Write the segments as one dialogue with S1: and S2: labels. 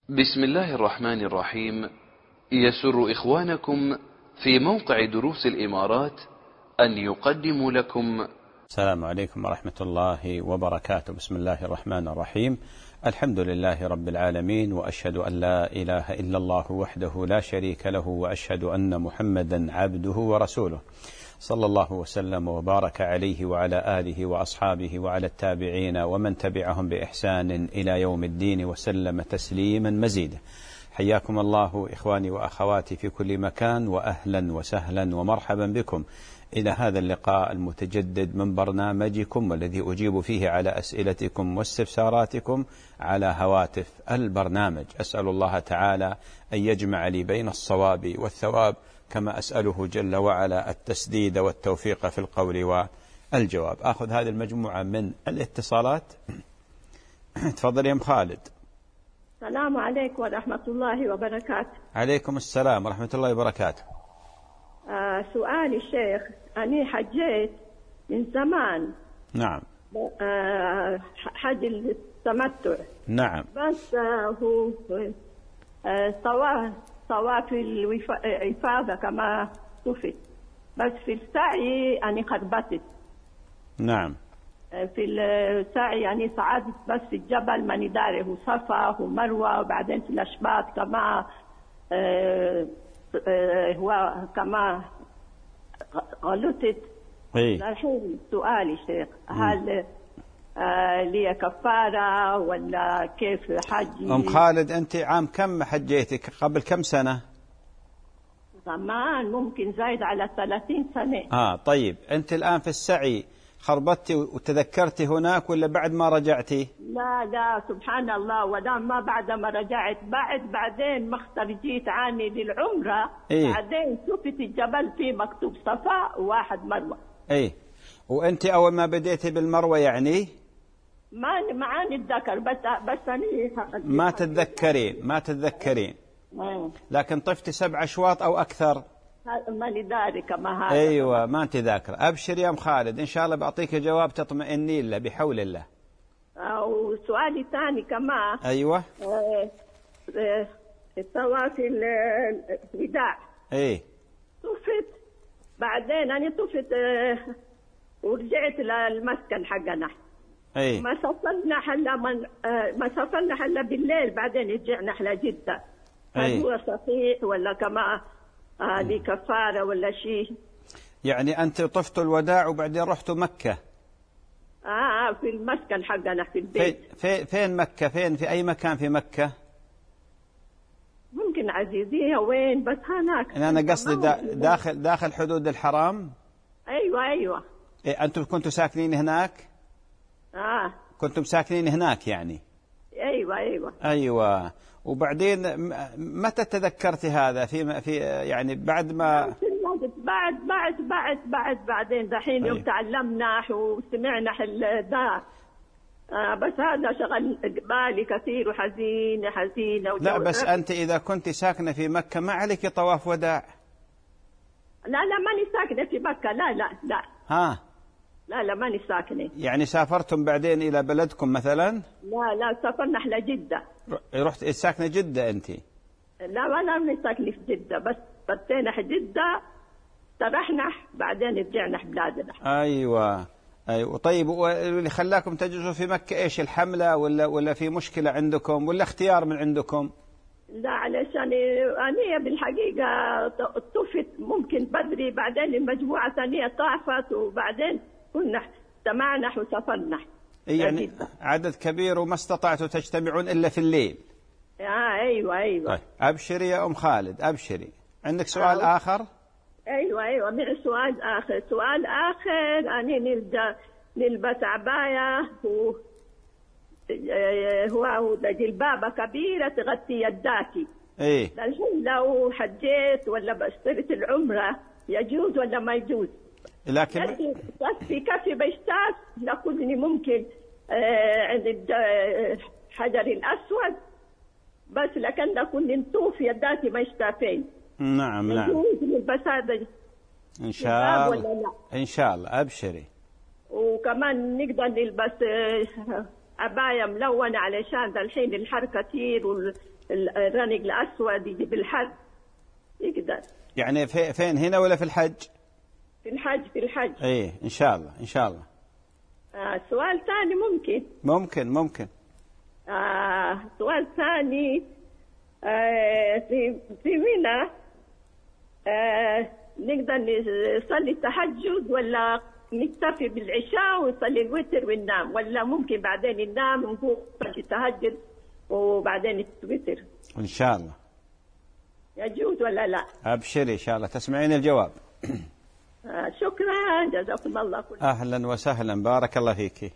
S1: بسم الله الرحمن الرحيم. يسر إخوانكم في موقع دروس الإمارات أن يقدموا لكم.
S2: السلام عليكم ورحمة الله وبركاته. بسم الله الرحمن الرحيم. الحمد لله رب العالمين، وأشهد أن لا إله إلا الله وحده لا شريك له، وأشهد أن محمدا عبده ورسوله، صلى الله وسلم وبارك عليه وعلى آله وأصحابه وعلى التابعين ومن تبعهم بإحسان إلى يوم الدين وسلم تسليما مزيدا. حياكم الله إخواني وأخواتي في كل مكان، وأهلا وسهلا ومرحبا بكم إلى هذا اللقاء المتجدد من برنامجكم، والذي أجيب فيه على أسئلتكم واستفساراتكم على هواتف البرنامج. أسأل الله تعالى أن يجمع لي بين الصواب والثواب، كما أسأله جل وعلا التسديد والتوفيق في القول والجواب. أخذ هذه المجموعة من الاتصالات. تفضل يا أم خالد.
S3: السلام عليكم ورحمة الله وبركاته.
S2: عليكم السلام ورحمة الله وبركاته.
S3: سؤالي الشيخ، أنا حجيت من زمان.
S2: نعم.
S3: حج التمتع.
S2: نعم.
S3: بس هو طواف الإفاضة كما صفت، بس في السعي أنا خربطت.
S2: نعم.
S3: في السعي يعني صعدت بس في الجبل ماني داره، صفا ومروة، وبعدين في الأشباط كما هو كما غلطت. الحين سؤالي شيخ، هل لي كفارة ولا كيف حجي؟
S2: أم خالد، أنت عام كم حجيتك؟ قبل كم سنة؟
S3: زمان، ممكن زايد على 30 سنة.
S2: طيب، أنت الآن في السعي خربتي وتذكرتي هناك ولا بعد ما رجعتي؟
S3: لا سبحان الله، ولا ما بعد ما رجعت، بعدين ما جيت عني للعمرة. بعدين شفت الجبل فيه مكتوب صفا وواحد مروة.
S2: وأنت أول ما بديتي بالمروة يعني؟
S3: ما نتذكر، بس أنا
S2: ما تتذكرين. لكن طفتي 7 أشواط أو أكثر؟
S3: ماني داري كما هذا.
S2: أيوة، ما أنت ذاكرة. أبشر يا أم خالد، إن شاء الله بعطيك جواب تطمئنين له بحول الله.
S3: وسؤالي ثاني كمان.
S2: أيوة.
S3: الطواف الوداع. طفت، بعدين أنا طفت ورجعت للمسكن حقنا. ما سافرنا حلا بالليل، بعدين رجعنا على جدة. هل هو صحيح ولا كما لي كفارة ولا شيء؟
S2: يعني أنت طفتوا الوداع وبعدين رحتوا مكة؟
S3: في المسكن حقنا في البيت.
S2: فين مكة؟ في أي مكان في مكة؟
S3: ممكن عزيزية وين، بس هناك.
S2: أنا قصدي داخل حدود الحرام.
S3: أيوة.
S2: أنتم كنتوا ساكنين هناك؟ كنتم ساكنين هناك يعني؟
S3: أيوة.
S2: وبعدين متى تذكرتي هذا؟ في يعني بعد ما
S3: بعدين دحين يوم تعلمنا وسمعنا دا. بس هذا شغل بالي كثير وحزينة.
S2: لا، بس أنت إذا كنت ساكنة في مكة ما عليك طواف وداع.
S3: لا ماني ساكنة في مكة. لا. لا ماني ساكنة.
S2: يعني سافرتم بعدين إلى بلدكم مثلا؟
S3: لا سافرنا إلى جدة.
S2: رحت ساكنة جدة أنت؟
S3: لا، ولا ماني ساكنة في جدة، بس بدينا في جدة، استرحنا، بعدين رجعنا بلادنا. أيوة.
S2: طيب، واللي خلاكم تجلسوا في مكة إيش؟ الحملة ولا في مشكلة عندكم ولا اختيار من عندكم؟
S3: لا، علشان أنا بالحقيقة طفت ممكن بدري، بعدين المجموعة ثانية طافت، وبعدين كنا اجتمعنا وسافرنا.
S2: يعني عدد كبير وما استطعتوا تجتمعون إلا في الليل.
S3: أيوة.
S2: طيب، أبشري يا أم خالد، أبشري. عندك سؤال آخر؟
S3: أيوة، من سؤال آخر. أنا نلبس عباية هو جلبابة كبيرة تغطي يداتي. الحين لو حجيت ولا بشترط العمرة يجوز ولا ما يجوز؟
S2: لكن
S3: في كفي بيشتاس لكني ممكن عند الحجر الأسود، بس لكن لكن نطوف يداتي ما يشتافين.
S2: نعم.
S3: بس هذا
S2: إن شاء الله. إن شاء الله، أبشري.
S3: وكمان نقدر نلبس عباية ملونة علشان الحين الحر كثير الرنق الأسود يجي بالحج يقدر.
S2: يعني فين، هنا ولا في الحج؟
S3: في الحج.
S2: إيه إن شاء الله إن شاء الله.
S3: سؤال ثاني
S2: ممكن.
S3: سؤال ثاني. في منى نقدر نصلي التهجد ولا نكتفي بالعشاء ونصلي الوتر وننام، ولا ممكن بعدين ننام ونقوم نصلي التهجد وبعدين الوتر؟
S2: إن شاء الله
S3: يجوز ولا لا؟
S2: أبشري إن شاء الله تسمعين الجواب.
S3: شكرا، جزاكم الله كل خير.
S2: أهلا وسهلا، بارك الله فيك.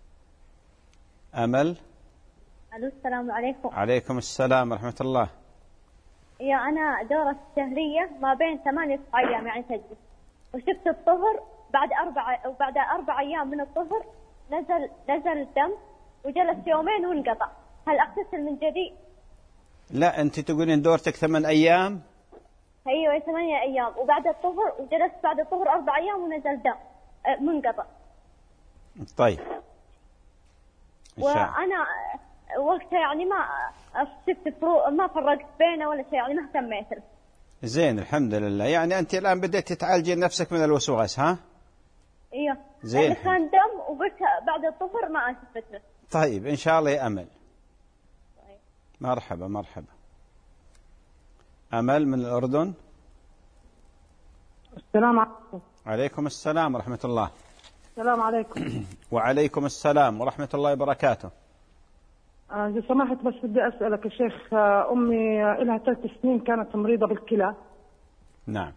S2: أمل.
S4: ألو، السلام عليكم.
S2: عليكم السلام ورحمة الله.
S4: أنا دورة شهرية ما بين 8 أيام يعني تجلس، وشفت الطهر بعد 4 أيام من الطهر نزل الدم وجلس يومين وانقطع، هل أغتسل من جديد؟
S2: لا، أنت تقولين دورتك 8 أيام؟
S4: أيوة 8 أيام، وبعد الطهر وجلست بعد الطهر 4 أيام ونزل دم منقطع.
S2: طيب.
S4: وأنا وقتها يعني ما شفت فروق، ما فرقت بينه ولا شيء، يعني ما اهتميت له.
S2: زين الحمد لله. يعني أنت الآن بدأت تعالجين نفسك من الوسواس، ها؟
S4: ايوه
S2: زين.
S4: كان دم وقلت بعد الطهر ما أثبت له.
S2: طيب إن شاء الله يا أمل. طيب. مرحبا. أمل من الأردن.
S5: السلام عليكم.
S2: عليكم السلام ورحمة الله.
S5: السلام عليكم.
S2: وعليكم السلام ورحمة الله وبركاته.
S5: إذا سمحت بس بدي أسألك يا شيخ، أمي لها 3 سنين كانت مريضة بالكلى.
S2: نعم.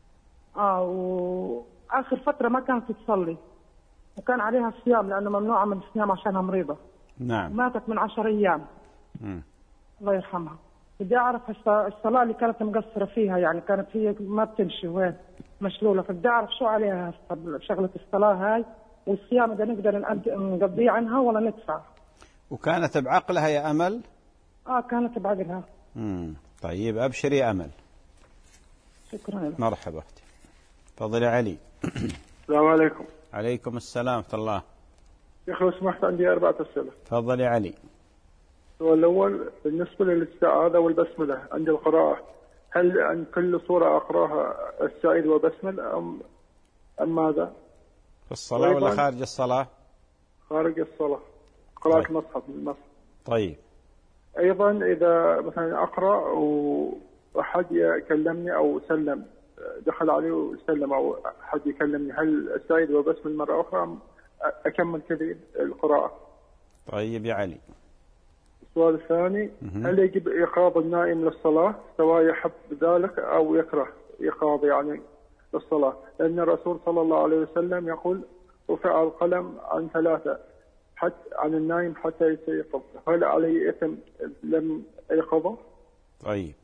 S5: وآخر فترة ما كانت تصلي، وكان عليها صيام لأنه ممنوعة من الصيام عشانها مريضة.
S2: نعم.
S5: ماتت من 10 أيام. الله يرحمها. بدي أعرف الصلاة اللي كانت مقصرة فيها، يعني كانت هي ما بتمشي وين مشلولة، فبدي أعرف شو عليها شغلة الصلاة هاي، والصيام إذا نقدر نقضيه عنها ولا ندفع.
S2: وكانت بعقلها يا أمل؟
S5: كانت بعقلها.
S2: طيب أبشري يا أمل.
S5: شكرا لك.
S2: مرحبا أختي. تفضلي علي.
S6: السلام عليكم.
S2: عليكم السلام ورحمة الله.
S6: يا أخي لو سمحت عندي 4 أسئلة.
S2: تفضلي علي.
S6: السؤال الأول بالنسبة للاستعاذة والبسملة عند القراءة، هل عن كل سورة أقرأها السائد وبسمل أم ماذا؟
S2: في الصلاة ولا خارج الصلاة؟
S6: خارج الصلاة، قراءة
S2: طيب.
S6: المصحف من المصحف.
S2: طيب.
S6: أيضا إذا مثلا أقرأ وأحد يكلمني أو سلم، دخل عليه وسلم أو أحد يكلمني، هل السائد وبسمل مرة أخرى أم أكمل كذا القراءة؟
S2: طيب يا علي.
S6: السؤال الثاني، هل يجب إيقاظ النائم للصلاة سواء يحب ذلك أو يكره إيقاظ يعني للصلاة؟ لأن الرسول صلى الله عليه وسلم يقول رفع القلم عن 3، حتى عن النائم حتى يستيقظ، هل عليه إثم لم يقظه؟
S2: طيب.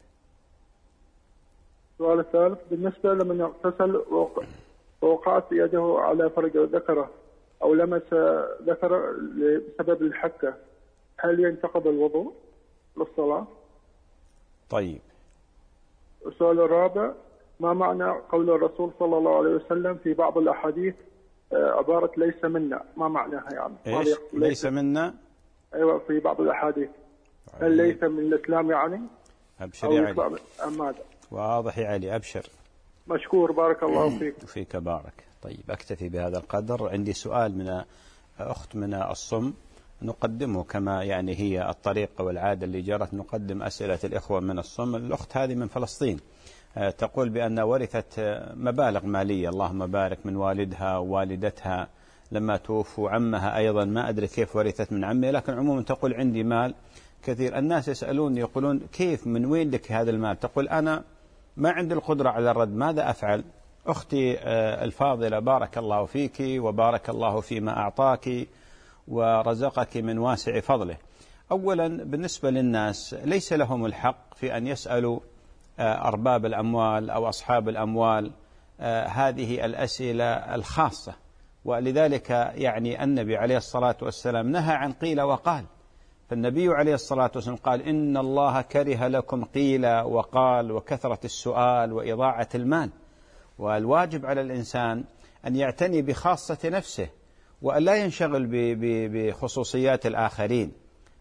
S6: السؤال الثالث، بالنسبة لمن اغتسل ووقعت يده على فرج ذكره أو لمس ذكره بسبب الحكة، هل ينتقض الوضوء للصلاة؟
S2: طيب.
S6: السؤال الرابع، ما معنى قول الرسول صلى الله عليه وسلم في بعض الأحاديث عبارة ليس منا، ما معناها يعني؟
S2: إيش؟ ليس منا؟
S6: أيوة في بعض الأحاديث. طيب. هل ليس من الإسلام يعني؟
S2: أبشر يا علي.
S6: أم ماذا؟
S2: واضح يا علي، أبشر.
S6: مشكور، بارك الله فيك.
S2: فيك بارك. طيب أكتفي بهذا القدر. عندي سؤال من أخت من الصم، نقدمه كما يعني هي الطريقة والعادة اللي جرت، نقدم أسئلة الإخوة من الصم. الأخت هذه من فلسطين، تقول بأن ورثت مبالغ مالية اللهم بارك من والدها ووالدتها لما توفوا، عمها أيضا ما أدري كيف ورثت من عمي، لكن عموما تقول عندي مال كثير. الناس يسألون يقولون كيف، من وين لك هذا المال؟ تقول أنا ما عندي القدرة على الرد، ماذا أفعل؟ أختي الفاضلة، بارك الله فيك وبارك الله فيما أعطاك ورزقك من واسع فضله. أولا بالنسبة للناس ليس لهم الحق في أن يسألوا أرباب الأموال أو أصحاب الأموال هذه الأسئلة الخاصة، ولذلك يعني النبي عليه الصلاة والسلام نهى عن قيل وقال. فالنبي عليه الصلاة والسلام قال إن الله كره لكم قيل وقال وكثرة السؤال وإضاعة المال. والواجب على الإنسان أن يعتني بخاصة نفسه وأن لا ينشغل بخصوصيات الآخرين.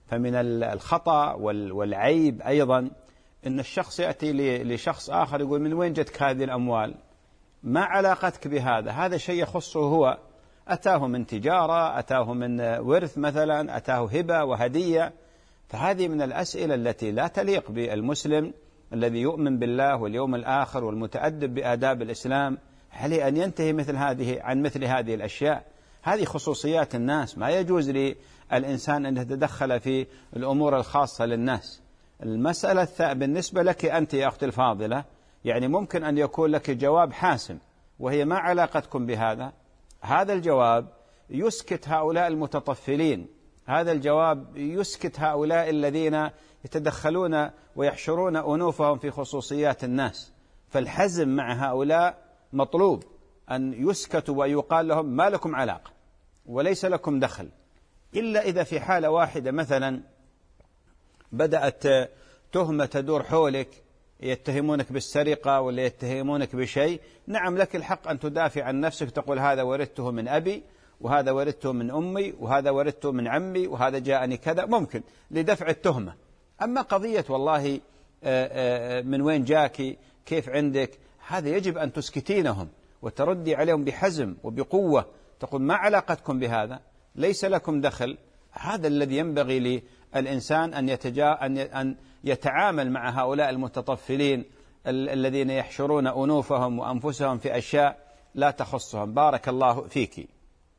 S2: فمن الخطأ والعيب أيضا أن الشخص يأتي لشخص آخر يقول من وين جتك هذه الأموال؟ ما علاقتك بهذا؟ هذا شيء يخصه هو، أتاه من تجارة، أتاه من ورث مثلا، أتاه هبة وهدية. فهذه من الأسئلة التي لا تليق بالمسلم الذي يؤمن بالله واليوم الآخر والمتأدب بآداب الإسلام، عليه أن ينتهي عن مثل هذه الأشياء. هذه خصوصيات الناس، ما يجوز للإنسان أن يتدخل في الأمور الخاصة للناس. المسألة بالنسبة لك أنت يا أختي الفاضلة، يعني ممكن أن يكون لك جواب حاسم وهي ما علاقتكم بهذا. هذا الجواب يسكت هؤلاء المتطفلين، هذا الجواب يسكت هؤلاء الذين يتدخلون ويحشرون أنوفهم في خصوصيات الناس. فالحزم مع هؤلاء مطلوب، أن يسكتوا ويقال لهم ما لكم علاقة وليس لكم دخل، إلا إذا في حالة واحدة مثلا بدأت تهمة تدور حولك، يتهمونك بالسرقة ولا يتهمونك بشيء، نعم لك الحق أن تدافع عن نفسك، تقول هذا ورثته من أبي، وهذا ورثته من أمي، وهذا ورثته من عمي، وهذا جاءني كذا، ممكن لدفع التهمة. أما قضية والله من وين جاكي، كيف عندك، هذا يجب أن تسكتينهم وتردي عليهم بحزم وبقوة، تقول ما علاقتكم بهذا، ليس لكم دخل. هذا الذي ينبغي للإنسان أن يتعامل مع هؤلاء المتطفلين الذين يحشرون أنوفهم وأنفسهم في أشياء لا تخصهم. بارك الله فيك.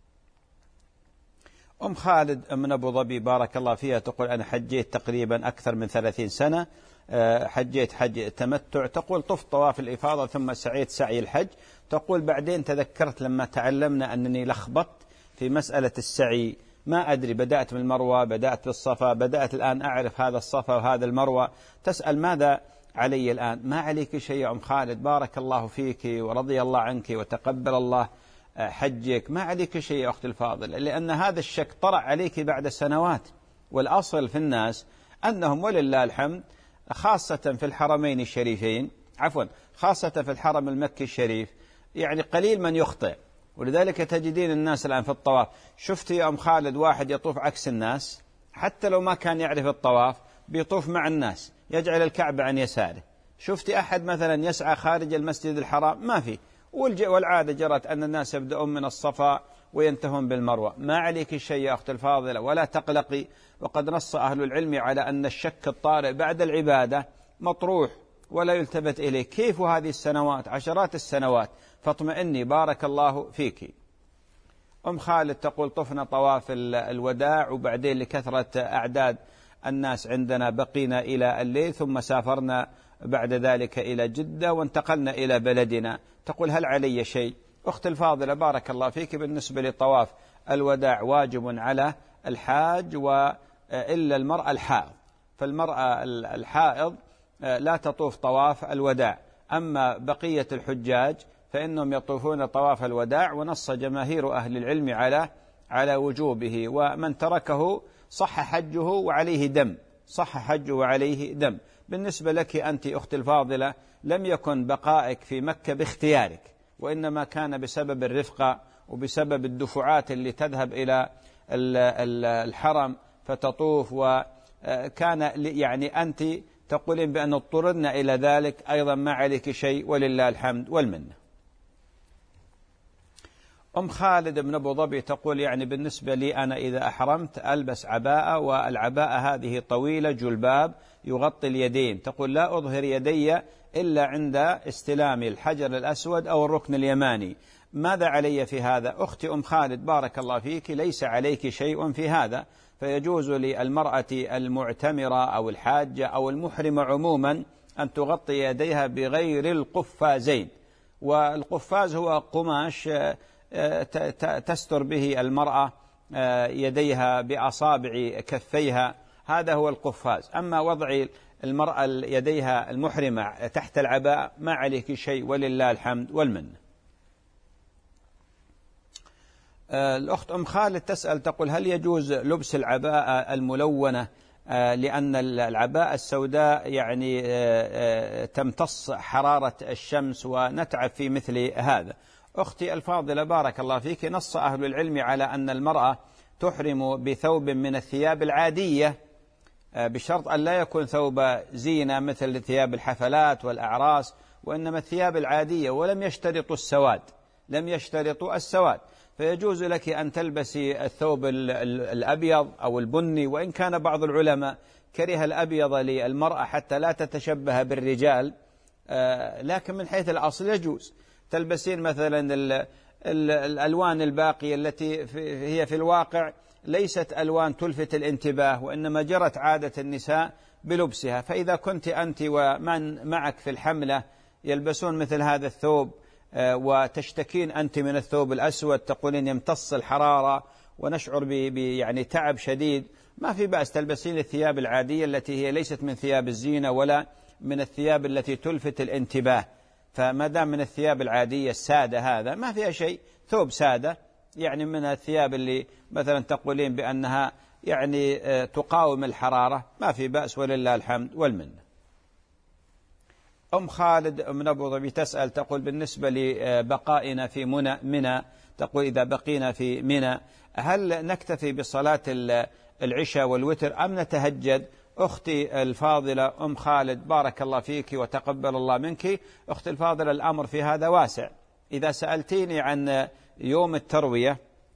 S2: أم خالد من أبو ظبي بارك الله فيها تقول أنا حجيت تقريبا أكثر من 30 سنة، حجيت حج تمتع، تقول طفت طواف الإفاضة ثم سعيت سعي الحج. تقول بعدين تذكرت لما تعلمنا أنني لخبطت في مسألة السعي، ما أدري بدأت من المروة، بدأت بالصفا، بدأت الآن أعرف هذا الصفا وهذا المروة. تسأل ماذا علي الآن؟ ما عليك شيء يا أم خالد، بارك الله فيك ورضي الله عنك وتقبل الله حجك، ما عليك شيء يا أختي الفاضل، لأن هذا الشك طرأ عليك بعد سنوات. والأصل في الناس أنهم ولله الحمد خاصة في الحرمين الشريفين، خاصة في الحرم المكي الشريف، يعني قليل من يخطئ. ولذلك تجدين الناس الآن في الطواف، شفت يا أم خالد واحد يطوف عكس الناس، حتى لو ما كان يعرف الطواف بيطوف مع الناس، يجعل الكعبة عن يساره. شفت أحد مثلا يسعى خارج المسجد الحرام؟ ما في. والعادة جرت أن الناس يبدأون من الصفا وينتهون بالمروة. ما عليك شيء يا أخت الفاضلة ولا تقلقي. وقد نص أهل العلم على أن الشك الطارئ بعد العبادة مطروح ولا يلتفت إليه. كيف هذه السنوات، عشرات السنوات، فاطمئني بارك الله فيك. أم خالد تقول طفنا طواف الوداع وبعدين لكثرة أعداد الناس عندنا بقينا إلى الليل، ثم سافرنا بعد ذلك إلى جدة وانتقلنا إلى بلدنا. تقول هل علي شيء؟ أخت الفاضلة بارك الله فيك، بالنسبة لطواف الوداع واجب على الحاج وإلا المرأة الحائض، فالمرأة الحائض لا تطوف طواف الوداع. أما بقية الحجاج فإنهم يطوفون طواف الوداع، ونص جماهير أهل العلم على وجوبه، ومن تركه صح حجه وعليه دم، صح حجه وعليه دم. بالنسبة لك أنت أختي الفاضلة لم يكن بقائك في مكة باختيارك، وإنما كان بسبب الرفقة وبسبب الدفعات اللي تذهب إلى الحرم فتطوف، وكان يعني أنت تقولين بأن اضطررنا إلى ذلك، أيضا ما عليك شيء ولله الحمد والمنة. أم خالد من أبو ظبي تقول يعني بالنسبة لي أنا إذا أحرمت ألبس عباءة، والعباءة هذه طويلة جلباب يغطي اليدين، تقول لا أظهر يدي إلا عند استلام الحجر الأسود أو الركن اليماني، ماذا علي في هذا؟ أختي أم خالد بارك الله فيك، ليس عليك شيء في هذا، فيجوز للمرأة المعتمرة أو الحاجة أو المحرمة عموما أن تغطي يديها بغير القفازين. والقفاز هو قماش تستر به المرأة يديها بأصابع كفيها، هذا هو القفاز. أما وضع المرأة يديها المحرمة تحت العباءة ما عليك شيء ولله الحمد والمنة. الأخت أم خالد تسأل تقول هل يجوز لبس العباءة الملونة، لأن العباءة السوداء يعني تمتص حرارة الشمس ونتعب في مثل هذا. أختي الفاضلة بارك الله فيك، نص أهل العلم على أن المرأة تحرم بثوب من الثياب العادية بشرط أن لا يكون ثوب زينة مثل ثياب الحفلات والأعراس، وإنما الثياب العادية، ولم يشترطوا السواد، لم يشترطوا السواد، فيجوز لك أن تلبسي الثوب الأبيض أو البني، وإن كان بعض العلماء كره الأبيض للمرأة حتى لا تتشبه بالرجال، لكن من حيث الأصل يجوز. تلبسين مثلا الألوان الباقية التي هي في الواقع ليست ألوان تلفت الانتباه، وإنما جرت عادة النساء بلبسها. فإذا كنت أنت ومن معك في الحملة يلبسون مثل هذا الثوب وتشتكين أنت من الثوب الأسود، تقولين يمتص الحرارة ونشعر يعني تعب شديد، ما في بأس تلبسين الثياب العادية التي هي ليست من ثياب الزينة ولا من الثياب التي تلفت الانتباه. فما دام من الثياب العادية السادة هذا ما فيها شيء، ثوب سادة يعني من الثياب اللي مثلا تقولين بأنها يعني تقاوم الحرارة، ما في بأس ولله الحمد والمنة. أم خالد من أبو ظبي تسأل تقول بالنسبة لبقائنا في منى، تقول إذا بقينا في منى هل نكتفي بصلاة العشاء والوتر أم نتهجد؟ أختي الفاضلة أم خالد بارك الله فيك وتقبل الله منك. أختي الفاضلة الأمر في هذا واسع. إذا سألتيني عن يوم التروية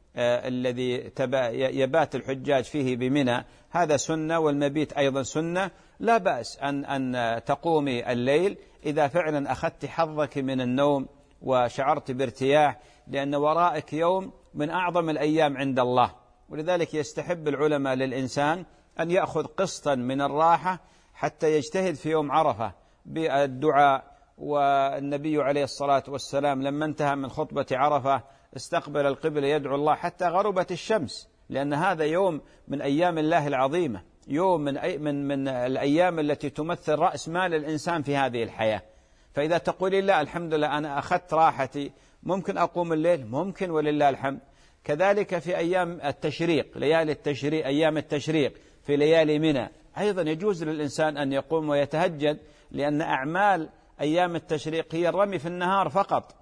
S2: الذي يبات الحجاج فيه بمنى، هذا سنة، والمبيت أيضا سنة، لا بأس أن تقومي الليل إذا فعلا أخذت حظك من النوم وشعرت بارتياح، لأن ورائك يوم من أعظم الأيام عند الله. ولذلك يستحب العلماء للإنسان أن يأخذ قسطا من الراحة حتى يجتهد في يوم عرفة بالدعاء. والنبي عليه الصلاة والسلام لما انتهى من خطبة عرفة استقبل القبلة يدعو الله حتى غربت الشمس، لأن هذا يوم من أيام الله العظيمة، يوم من الأيام التي تمثل رأس مال الإنسان في هذه الحياة. فإذا تقولي لا الحمد لله أنا أخذت راحتي، ممكن أقوم الليل، ممكن ولله الحمد. كذلك في أيام التشريق، ليالي التشريق، أيام التشريق في ليالي منى أيضا يجوز للإنسان أن يقوم ويتهجد، لأن أعمال أيام التشريق هي الرمي في النهار فقط،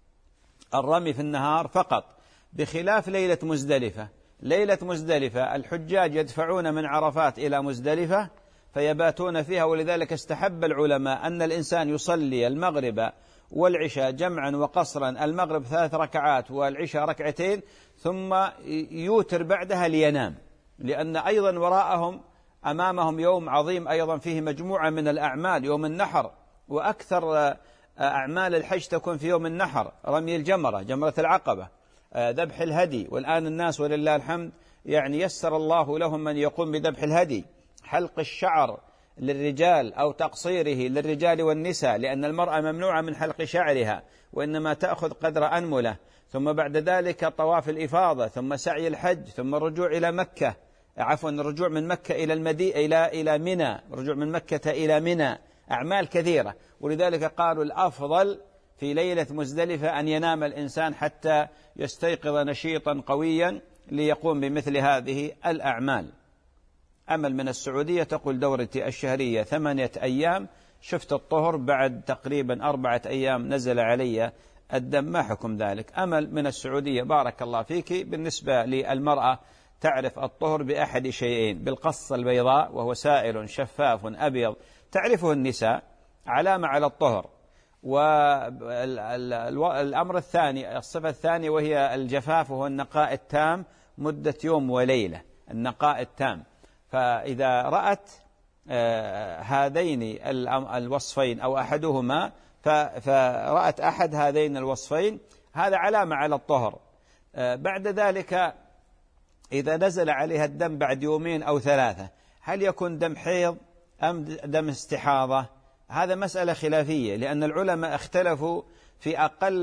S2: الرمي في النهار فقط، بخلاف ليلة مزدلفة. ليلة مزدلفة الحجاج يدفعون من عرفات إلى مزدلفة فيباتون فيها، ولذلك استحب العلماء أن الإنسان يصلي المغرب والعشاء جمعا وقصرا، المغرب 3 ركعات والعشاء 2 ركعتين، ثم يوتر بعدها لينام، لأن أيضا وراءهم أمامهم يوم عظيم أيضا فيه مجموعة من الأعمال، يوم النحر، وأكثر أعمال الحج تكون في يوم النحر، رمي الجمرة، جمرة العقبة، ذبح الهدي. والآن الناس ولله الحمد يعني يسر الله لهم من يقوم بذبح الهدي، حلق الشعر للرجال أو تقصيره للرجال والنساء، لأن المرأة ممنوعة من حلق شعرها وإنما تأخذ قدر أنملة، ثم بعد ذلك طواف الإفاضة، ثم سعي الحج، ثم الرجوع إلى مكة، عفوا الرجوع من مكة إلى إلى منى، رجوع من مكة إلى منى، أعمال كثيرة. ولذلك قالوا الأفضل في ليلة مزدلفة أن ينام الإنسان حتى يستيقظ نشيطا قويا ليقوم بمثل هذه الأعمال. أمل من السعودية تقول دورتي الشهرية 8 أيام، شفت الطهر بعد تقريبا 4 أيام نزل علي الدم، ما حكم ذلك؟ أمل من السعودية بارك الله فيك. بالنسبة للمرأة تعرف الطهر بأحد شيئين: بالقصة البيضاء وهو سائل شفاف أبيض تعرفه النساء، علامة على الطهر. والأمر الثاني، الصفة الثانية، وهي الجفاف، وهو النقاء التام مدة يوم وليلة، النقاء التام. فإذا رأت هذين الوصفين أو أحدهما، فرأت أحد هذين الوصفين، هذا علامة على الطهر. بعد ذلك إذا نزل عليها الدم بعد 2 أو 3، هل يكون دم حيض أم دم استحاضة؟ هذا مسألة خلافية، لأن العلماء اختلفوا في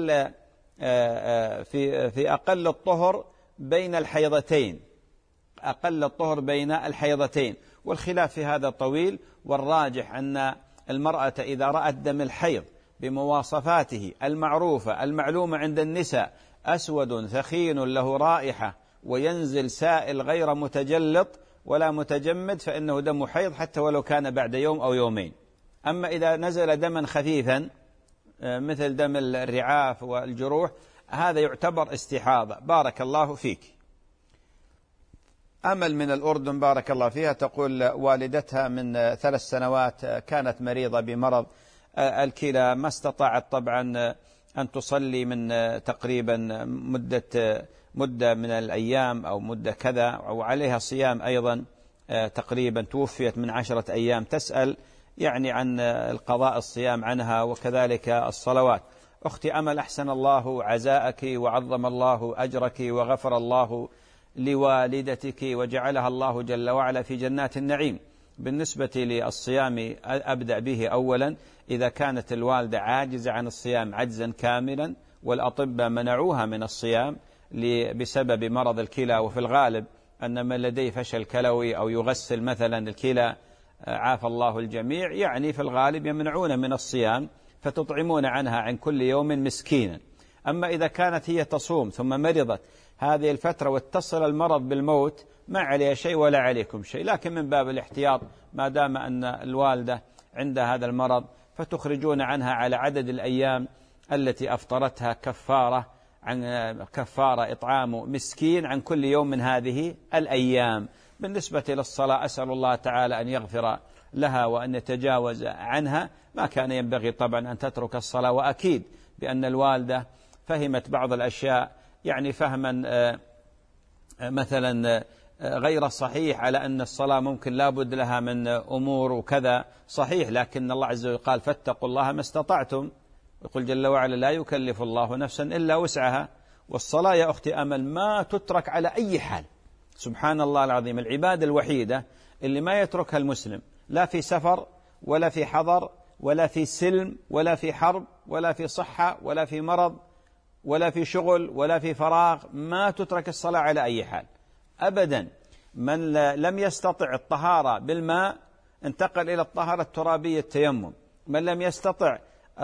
S2: أقل الطهر بين الحيضتين، أقل الطهر بين الحيضتين، والخلاف في هذا طويل. والراجح أن المرأة إذا رأت دم الحيض بمواصفاته المعروفة المعلومة عند النساء، أسود ثخين له رائحة وينزل سائل غير متجلط ولا متجمد، فإنه دم حيض حتى ولو كان بعد يوم أو يومين. أما إذا نزل دما خفيفا مثل دم الرعاف والجروح، هذا يعتبر استحاضة. بارك الله فيك. أمل من الأردن بارك الله فيها، تقول والدتها من 3 سنوات كانت مريضة بمرض الكلى، ما استطاعت طبعا أن تصلي من تقريبا مدة من الأيام أو مدة كذا، وعليها صيام أيضا تقريبا، توفيت من 10 أيام. تسأل يعني عن القضاء الصيام عنها وكذلك الصلوات. أختي أمل، أحسن الله عزاءك وعظم الله أجرك وغفر الله لوالدتك وجعلها الله جل وعلا في جنات النعيم. بالنسبة للصيام أبدأ به أولا، إذا كانت الوالدة عاجزة عن الصيام عجزا كاملا والأطباء منعوها من الصيام بسبب مرض الكلى، وفي الغالب أن من لديه فشل كلوي أو يغسل مثلا الكلى عافى الله الجميع، يعني في الغالب يمنعون من الصيام، فتطعمون عنها عن كل يوم مسكينا. أما إذا كانت هي تصوم ثم مرضت هذه الفترة واتصل المرض بالموت، ما عليها شيء ولا عليكم شيء، لكن من باب الاحتياط ما دام أن الوالدة عندها هذا المرض فتخرجون عنها على عدد الأيام التي أفطرتها كفارة إطعام مسكين عن كل يوم من هذه الأيام. بالنسبة للصلاة أسأل الله تعالى أن يغفر لها وأن يتجاوز عنها، ما كان ينبغي طبعا أن تترك الصلاة، وأكيد بأن الوالدة فهمت بعض الأشياء يعني فهما مثلا غير صحيح، على أن الصلاة ممكن لابد لها من أمور وكذا، صحيح، لكن الله عز وجل قال فاتقوا الله ما استطعتم، يقول جل وعلا لا يكلف الله نفسا إلا وسعها. والصلاة يا أختي أمل ما تترك على أي حال، سبحان الله العظيم، العبادة الوحيدة اللي ما يتركها المسلم، لا في سفر ولا في حضر ولا في سلم ولا في حرب ولا في صحة ولا في مرض ولا في شغل ولا في فراغ، ما تترك الصلاة على أي حال أبدا. من لم يستطع الطهارة بالماء انتقل إلى الطهارة الترابية التيمم، من لم يستطع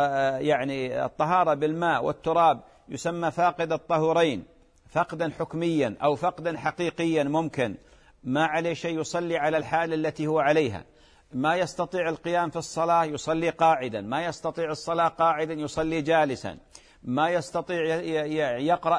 S2: يعني الطهارة بالماء والتراب يسمى فاقد الطهورين، فقدا حكميا أو فقدا حقيقيا ممكن، ما عليه شيء، يصلي على الحال التي هو عليها. ما يستطيع القيام في الصلاة يصلي قاعدا، ما يستطيع الصلاة قاعدا يصلي جالسا، ما يستطيع يقرأ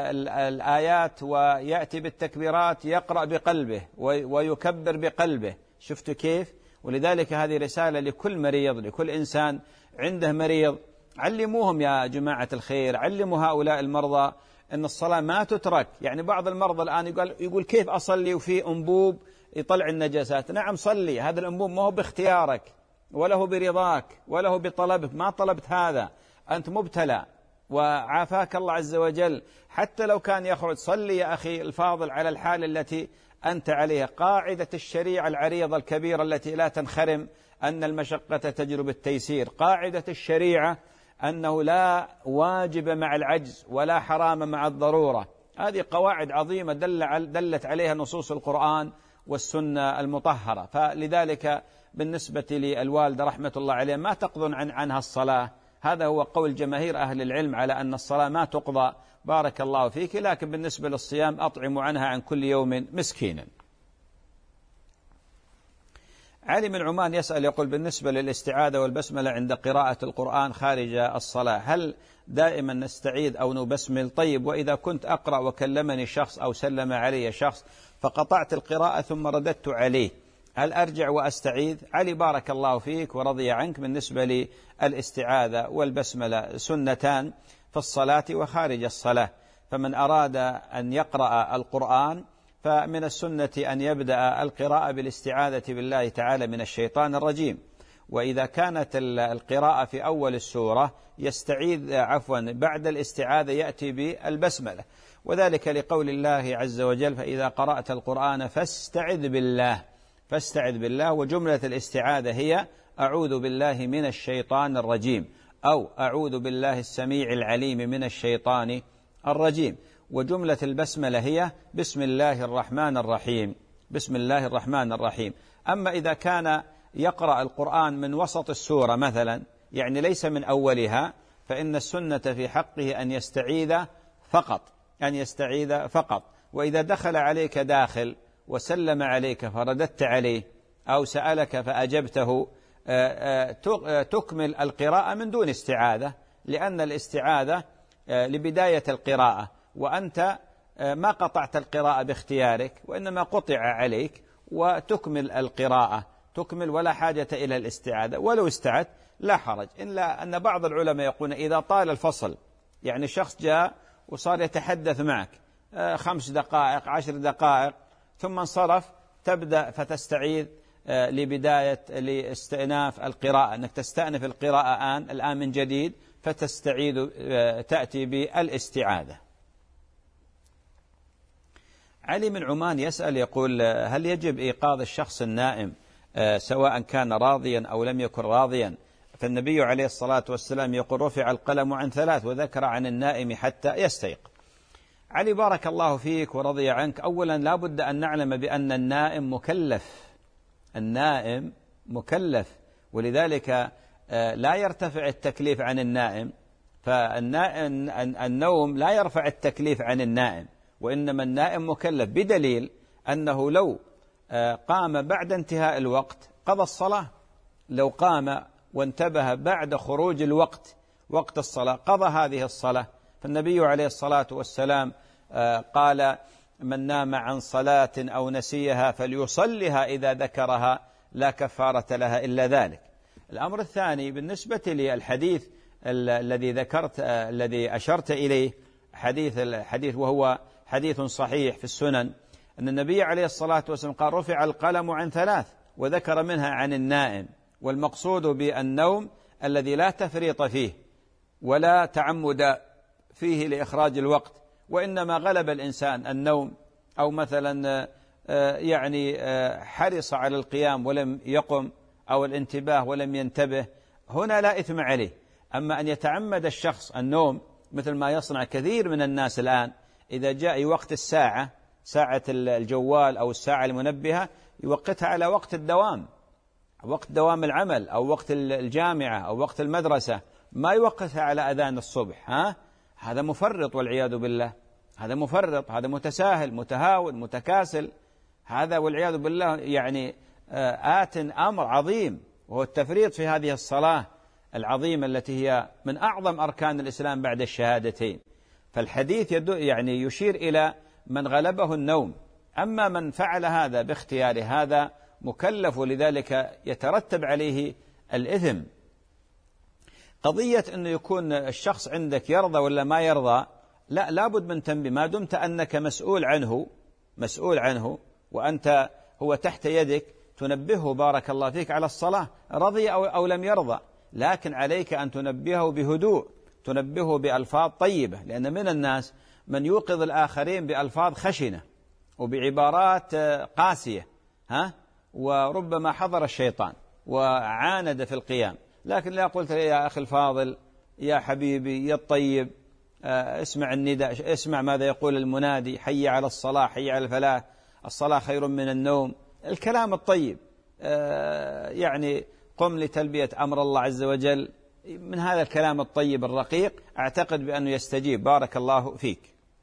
S2: الآيات ويأتي بالتكبيرات يقرأ بقلبه ويكبر بقلبه. شفت كيف؟ ولذلك هذه رسالة لكل مريض، لكل إنسان عنده مريض، علموهم يا جماعة الخير، علموا هؤلاء المرضى أن الصلاة ما تترك. يعني بعض المرضى الآن يقول كيف أصلي وفي أنبوب يطلع النجاسات؟ نعم صلي، هذا الأنبوب ما هو باختيارك ولا هو برضاك ولا هو بطلبك، ما طلبت هذا، أنت مبتلى وعافاك الله عز وجل. حتى لو كان يخرج صلي يا أخي الفاضل على الحال التي أنت عليها. قاعدة الشريعة العريضة الكبيرة التي لا تنخرم أن المشقة تجلب التيسير، قاعدة الشريعة أنه لا واجب مع العجز ولا حرام مع الضرورة. هذه قواعد عظيمة دلت عليها نصوص القرآن والسنة المطهرة. فلذلك بالنسبة للوالدة رحمة الله عليها ما تقضن عنها الصلاة، هذا هو قول جماهير أهل العلم على أن الصلاة ما تقضى، بارك الله فيك. لكن بالنسبة للصيام أطعموا عنها عن كل يوم مسكينا. علي من عمان يسأل يقول بالنسبة للاستعاذة والبسملة عند قراءة القرآن خارج الصلاة، هل دائما نستعيذ أو نبسمل؟ طيب، وإذا كنت أقرأ وكلمني شخص أو سلم علي شخص فقطعت القراءة ثم رددت عليه، هل أرجع وأستعيذ؟ علي بارك الله فيك ورضي عنك، بالنسبة للاستعاذة والبسملة سنتان في الصلاة وخارج الصلاة، فمن أراد أن يقرأ القرآن فمن السنة أن يبدأ القراءة بالاستعاذة بالله تعالى من الشيطان الرجيم، وإذا كانت القراءة في أول السورة يستعيذ بعد الاستعاذة يأتي بالبسملة، وذلك لقول الله عز وجل فإذا قرأت القرآن فاستعذ بالله. وجملة الاستعاذة هي أعوذ بالله من الشيطان الرجيم أو أعوذ بالله السميع العليم من الشيطان الرجيم. وجملة البسملة هي بسم الله الرحمن الرحيم. أما إذا كان يقرأ القرآن من وسط السورة مثلا، يعني ليس من أولها، فإن السنة في حقه أن يستعيذ فقط. وإذا دخل عليك داخل وسلم عليك فرددت عليه أو سألك فأجبته تكمل القراءة من دون استعاذة، لأن الاستعاذة لبداية القراءة، وأنت ما قطعت القراءة باختيارك، وإنما قطع عليك، وتكمل القراءة، تكمل ولا حاجة إلى الاستعادة. ولو استعدت لا حرج، إلا أن بعض العلماء يقولون إذا طال الفصل، يعني شخص جاء وصار يتحدث معك 5 دقائق 10 دقائق ثم انصرف، تبدأ فتستعيذ لاستئناف القراءة، أنك تستأنف القراءة الآن من جديد، فتستعيذ تأتي بالاستعاذة. علي من عمان يسأل يقول: هل يجب إيقاظ الشخص النائم سواء كان راضيا أو لم يكن راضيا؟ فالنبي عليه الصلاة والسلام يقول: رفع القلم عن 3، وذكر عن النائم حتى يستيقظ. علي بارك الله فيك ورضي عنك، أولا لا بد أن نعلم بأن النائم مكلف، النائم مكلف، ولذلك لا يرتفع التكليف عن النائم، فالنوم لا يرفع التكليف عن النائم، وإنما النائم مكلف، بدليل أنه لو قام بعد انتهاء الوقت قضى الصلاة، لو قام وانتبه بعد خروج الوقت، وقت الصلاة، قضى هذه الصلاة. فالنبي عليه الصلاة والسلام قال: من نام عن صلاة أو نسيها فليصلها إذا ذكرها لا كفارة لها إلا ذلك. الأمر الثاني بالنسبة للحديث الذي ذكرت، الذي أشرت إليه، حديث وهو حديث صحيح في السنن، أن النبي عليه الصلاة والسلام قال: رفع القلم عن 3، وذكر منها عن النائم، والمقصود بالنوم الذي لا تفريط فيه ولا تعمد فيه لإخراج الوقت، وإنما غلب الإنسان النوم، أو مثلا يعني حرص على القيام ولم يقم، أو الانتباه ولم ينتبه، هنا لا إثم عليه. أما أن يتعمد الشخص النوم مثل ما يصنع كثير من الناس الآن، إذا جاء وقت الساعة، ساعة الجوال أو الساعة المنبهة، يوقتها على وقت الدوام، وقت دوام العمل، أو وقت الجامعة، أو وقت المدرسة، ما يوقتها على أذان الصبح. هذا مفرط والعياذ بالله، هذا مفرط، هذا متساهل، متهاون، متكاسل، هذا والعياذ بالله يعني أمر عظيم، وهو التفريط في هذه الصلاة العظيمة التي هي من أعظم أركان الإسلام بعد الشهادتين. فالحديث يعني يشير إلى من غلبه النوم. أما من فعل هذا باختياره هذا مكلف، ولذلك يترتب عليه الإثم. قضية أنه يكون الشخص عندك يرضى ولا ما يرضى، لا بد من تنبيه، ما دمت أنك مسؤول عنه وأنت هو تحت يدك، تنبهه بارك الله فيك على الصلاة، رضي أو لم يرضى، لكن عليك أن تنبهه بهدوء، تنبهه بألفاظ طيبة، لأن من الناس من يوقظ الآخرين بألفاظ خشنة وبعبارات قاسية، وربما حضر الشيطان وعاند في القيام. لكن لا قلت يا أخي الفاضل، يا حبيبي، يا الطيب، اسمع النداء، اسمع ماذا يقول المنادي، حي على الصلاة، حي على الفلاح، الصلاة خير من النوم، الكلام الطيب، يعني قم لتلبية أمر الله عز وجل، من هذا الكلام الطيب الرقيق أعتقد بأنه يستجيب. بارك الله فيك.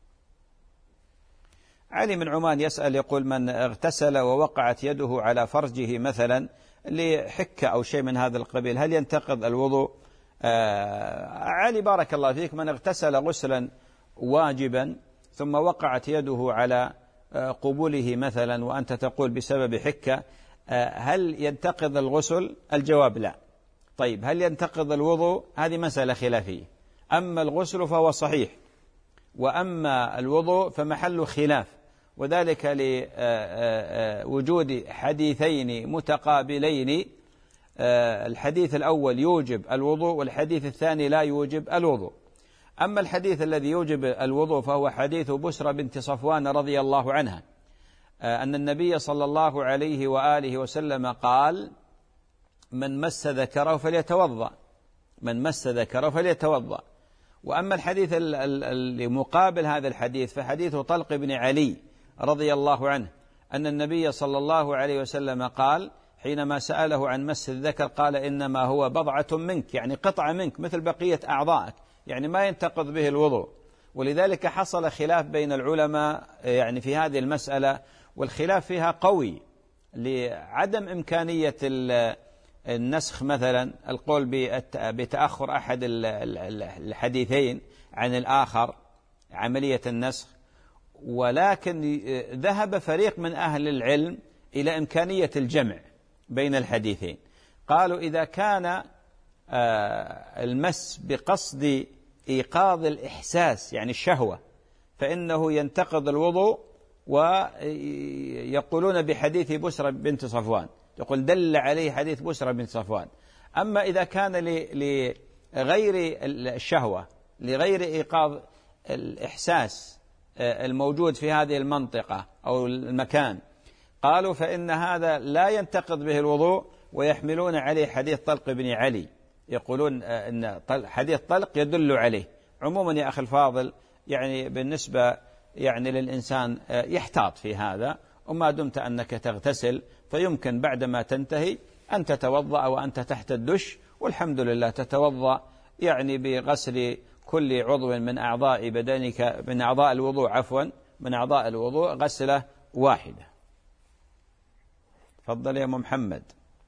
S2: علي من عمان يسأل يقول: من اغتسل ووقعت يده على فرجه مثلا لحكة أو شيء من هذا القبيل، هل ينتقض الوضوء؟ علي بارك الله فيك، من اغتسل غسلا واجبا ثم وقعت يده على قبوله مثلا وأنت تقول بسبب حكة، هل ينتقض الغسل؟ الجواب لا. طيب هل ينتقض الوضوء؟ هذه مسألة خلافية. أما الغسل فهو صحيح، وأما الوضوء فمحل خلاف، وذلك لوجود حديثين متقابلين، الحديث الأول يوجب الوضوء، والحديث الثاني لا يوجب الوضوء. أما الحديث الذي يوجب الوضوء فهو حديث بسرى بنت صفوان رضي الله عنها، أن النبي صلى الله عليه وآله وسلم قال: من مس ذكره فليتوضأ، من مس ذكره فليتوضأ. وأما الحديث المقابل هذا الحديث فحديث طلق بن علي رضي الله عنه، أن النبي صلى الله عليه وسلم قال حينما سأله عن مس الذكر، قال: إنما هو بضعة منك، يعني قطعة منك مثل بقية أعضائك، يعني ما ينتقض به الوضوء. ولذلك حصل خلاف بين العلماء يعني في هذه المسألة، والخلاف فيها قوي لعدم إمكانية النسخ، مثلا القول بتأخر أحد الحديثين عن الآخر، عملية النسخ، ولكن ذهب فريق من أهل العلم إلى إمكانية الجمع بين الحديثين. قالوا إذا كان المس بقصد إيقاظ الإحساس يعني الشهوة فإنه ينتقض الوضوء، ويقولون بحديث بسرى بنت صفوان، يقول دل عليه حديث بسرى بنت صفوان. أما إذا كان لغير الشهوة، لغير إيقاظ الإحساس الموجود في هذه المنطقة أو المكان، قالوا فإن هذا لا ينتقض به الوضوء، ويحملون عليه حديث طلق بن علي، يقولون أن حديث طلق يدل عليه. عموما يا أخي الفاضل، يعني بالنسبة يعني للإنسان يحتاط في هذا، وما دمت أنك تغتسل فيمكن بعدما تنتهي أن تتوضأ وأنت تحت الدش، والحمد لله تتوضأ يعني بغسل كل عضو من أعضاء بدنك، من أعضاء الوضوء عفوا، من أعضاء الوضوء غسلة واحدة. تفضل يا أم محمد.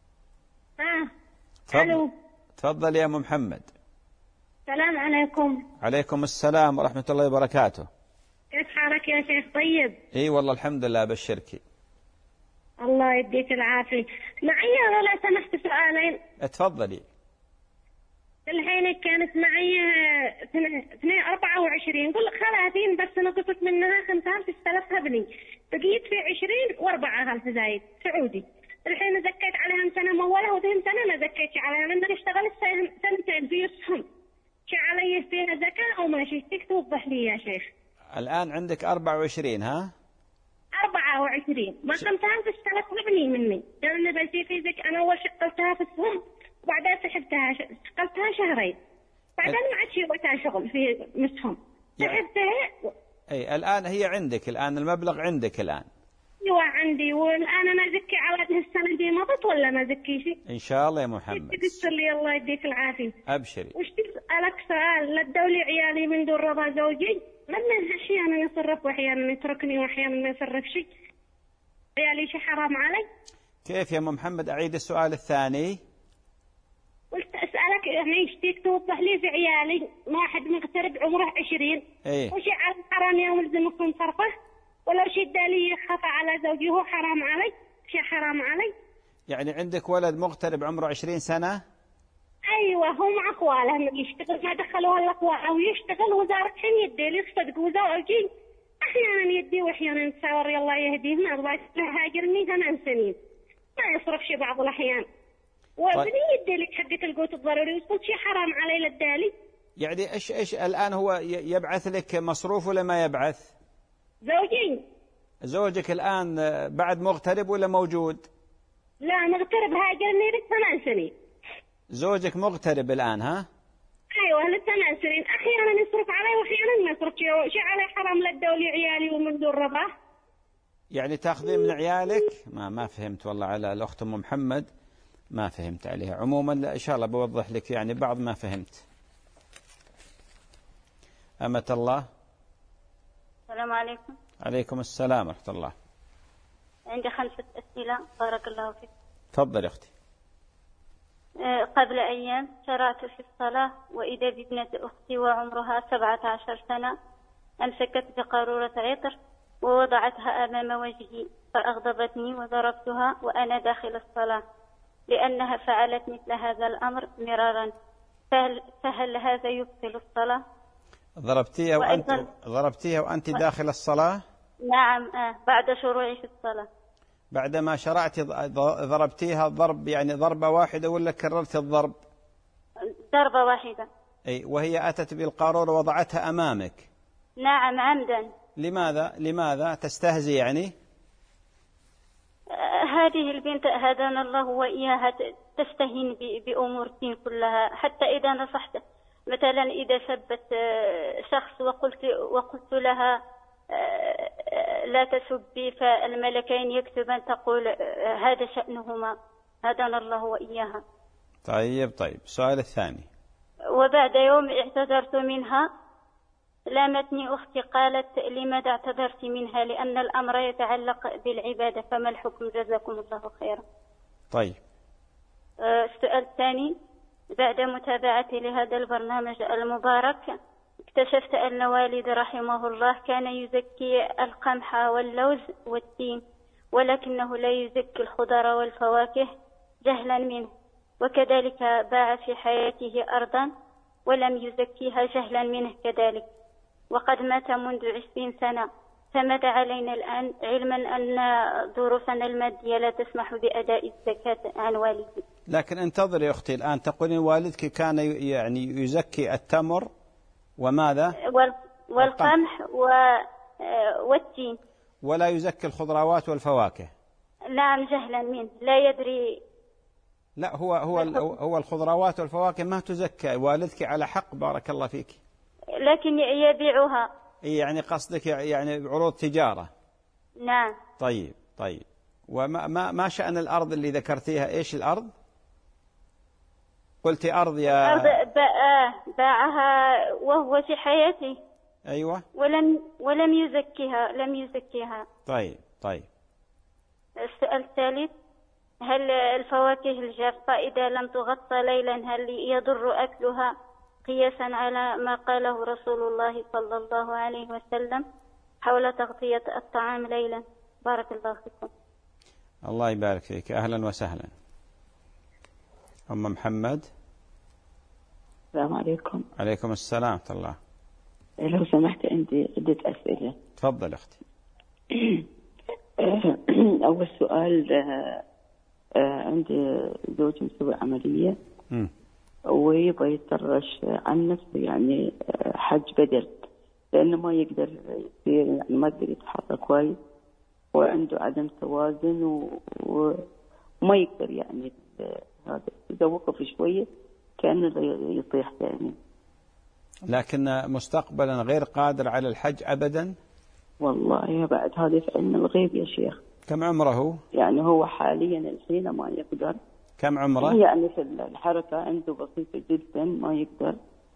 S2: تفضل يا أم محمد.
S7: السلام عليكم.
S2: عليكم السلام ورحمة الله وبركاته.
S7: كيف حالك يا شيخ؟ طيب.
S2: اي والله الحمد لله، بشركي.
S7: الله يديك العافية. معي أنا لو سمحت سؤالين.
S2: اتفضلي.
S7: الحين كانت معي 24، قل 30 بس نقصت منها 5,000 استلفها ابني، بقيت في 20 و4,000 زايد سعودي. الحين زكيت عليها سنة مولة، وذهن سنة ما زكيتش عليها لأن اشتغلت سنتين في يسهم. شو علي فيها زكاة أو ما شفتك توضح لي يا شيخ؟
S2: الآن عندك 24 ها؟
S7: 24 ما 5,000 استلفها ابني مني، لأن بسي في زك أنا أول شغلتها في السهم، وبعدين سحبتها شغلتها شهرين، بعدين ما عاد شي وقتها شغل في مسهم سحبتها.
S2: أي الآن هي عندك، الآن المبلغ عندك الآن.
S7: ايوه عندي، والآن أنا أزكي على السنة دي مضت ولا ما زكي شيء؟
S2: إن شاء الله يا محمد.
S7: تقصر لي الله يديك العافية.
S2: أبشري.
S7: وش تسألك سؤال؟ للدولي عيالي من دون رضا زوجي، من أحيانا يصرف وأحيانا يتركني وأحيانا ما يصرف شيء، عيالي شي حرام علي؟
S2: كيف يا أم محمد؟ أعيد السؤال الثاني.
S7: قلت أسألك يعني ايش تيك توضح لي في عيالي، واحد مغترب عمره 20
S2: إيه؟
S7: وشي حرام يوم يلزمكم صرفه، ولو شد لي خفى على زوجي هو حرام علي؟ شي حرام علي؟
S2: يعني عندك ولد مغترب عمره 20 سنة؟
S7: ايوه، هو مع اخواله يشتغل، ما دخلوه الاخوه ويشتغل وزاره حين يدي لي صدق وزوجي احيانا يدي واحيانا تصور الله يهديه، ما ابغى هاجرني 8 سنين ما يصرف شي بعض الاحيان، وابني يدي لك حقة القوت الضروري، وقلت شي حرام علي للدالي.
S2: يعني ايش الان هو يبعث لك مصروف ولا ما يبعث؟ زوجك الان بعد مغترب ولا موجود؟
S7: لا مغترب، هاجرني لك 8 سنين.
S2: زوجك مغترب الان ها؟
S7: ايوه ل8 سنين، احيانا يصرف علي واحيانا ما يصرف شي علي حرام للدولي عيالي ومن دون رضاه.
S2: يعني تاخذين من عيالك؟ ما فهمت والله على الاخت ام محمد، ما فهمت عليها. عموما ان شاء الله بوضح لك يعني بعض ما فهمت. أمة الله.
S8: السلام عليكم.
S2: عليكم السلام ورحمة الله.
S8: عندي 5 أسئلة بارك الله فيك.
S2: تفضل يا أختي.
S8: قبل أيام شرعت في الصلاة، وإذا بابنة أختي وعمرها 17 سنة أمسكت بقارورة عطر ووضعتها أمام وجهي، فأغضبتني وضربتها وأنا داخل الصلاة لأنها فعلت مثل هذا الأمر مرارا، فهل هذا يبطل الصلاة؟
S2: ضربتيها وأنت داخل الصلاة؟
S8: نعم، بعد شروعي في الصلاة.
S2: بعدما شرعت ضربتيها ضرب يعني ضربة واحدة ولا كررت الضرب؟
S8: ضربة واحدة.
S2: أي، وهي أتت بالقارورة وضعتها أمامك؟
S8: نعم عمدا.
S2: لماذا تستهزي يعني؟
S8: هذه البنت هدانا الله وإياها تستهين بأمور الدين كلها، حتى إذا نصحت مثلا إذا سبت شخص وقلت لها لا تسبي، فالملكين يكتبان تقول هذا شأنهما، هدانا الله وإياها.
S2: طيب السؤال الثاني.
S8: وبعد يوم اعتذرت منها لامتني أختي قالت لماذا اعتذرت منها؟ لأن الأمر يتعلق بالعبادة، فما الحكم؟ جزاكم الله خيرا.
S2: طيب.
S8: السؤال الثاني، بعد متابعتي لهذا البرنامج المبارك اكتشفت أن والدي رحمه الله كان يزكي القمح واللوز والتين، ولكنه لا يزكي الخضر والفواكه جهلا منه، وكذلك باع في حياته أرضا ولم يزكيها جهلا منه كذلك، وقد مات منذ 20 سنة. فماذا علينا الآن علما أن ظروفنا المادية لا تسمح بأداء الزكاة عن والدي؟
S2: لكن انتظري يا أختي، الآن تقولين والدك كان يعني يزكي التمر وماذا؟
S8: والقمح والتين،
S2: ولا يزكي الخضروات والفواكه.
S8: نعم جهلا منه، لا يدري.
S2: لا هو الخضروات والفواكه ما تزكى، والدك على حق بارك الله فيك،
S8: لكن يبيعها.
S2: يعني قصدك يعني عروض تجارة.
S8: نعم.
S2: طيب وما شأن الأرض اللي ذكرتيها؟ إيش الأرض؟ قلتي أرض يا
S8: أرض باعها وهو في حياته.
S2: أيوة.
S8: ولم يزكيها.
S2: طيب.
S8: السؤال الثالث: هل الفواكه الجافة إذا لم تغطى ليلا هل يضر أكلها قياسا على ما قاله رسول الله صلى الله عليه وسلم حول تغطية الطعام ليلا؟ بارك الله فيكم.
S2: الله يبارك فيك، أهلا وسهلا. أم محمد.
S9: السلام عليكم.
S2: عليكم السلام ورحمة الله.
S9: لو سمحت عندي عدة أسئلة.
S2: تفضل أختي.
S9: أول سؤال، عندي زوج مسوي عملية ويبغى يتطرش عن نفسه، يعني حج بدل، لأنه ما يقدر يصير، يعني ما يقدر يتحرك كويس وعنده عدم توازن وما يقدر يعني هذا، إذا وقف شوية كأنه يطيح يعني.
S2: لكن مستقبلا غير قادر على الحج أبدا؟
S9: والله بعد هذا في علم الغيب يا شيخ.
S2: كم عمره؟ يعني
S9: هو حاليا الحين ما يقدر.
S2: كم عمره؟
S9: يعني في الحركة عنده بسيطة جدا، ما يقدر،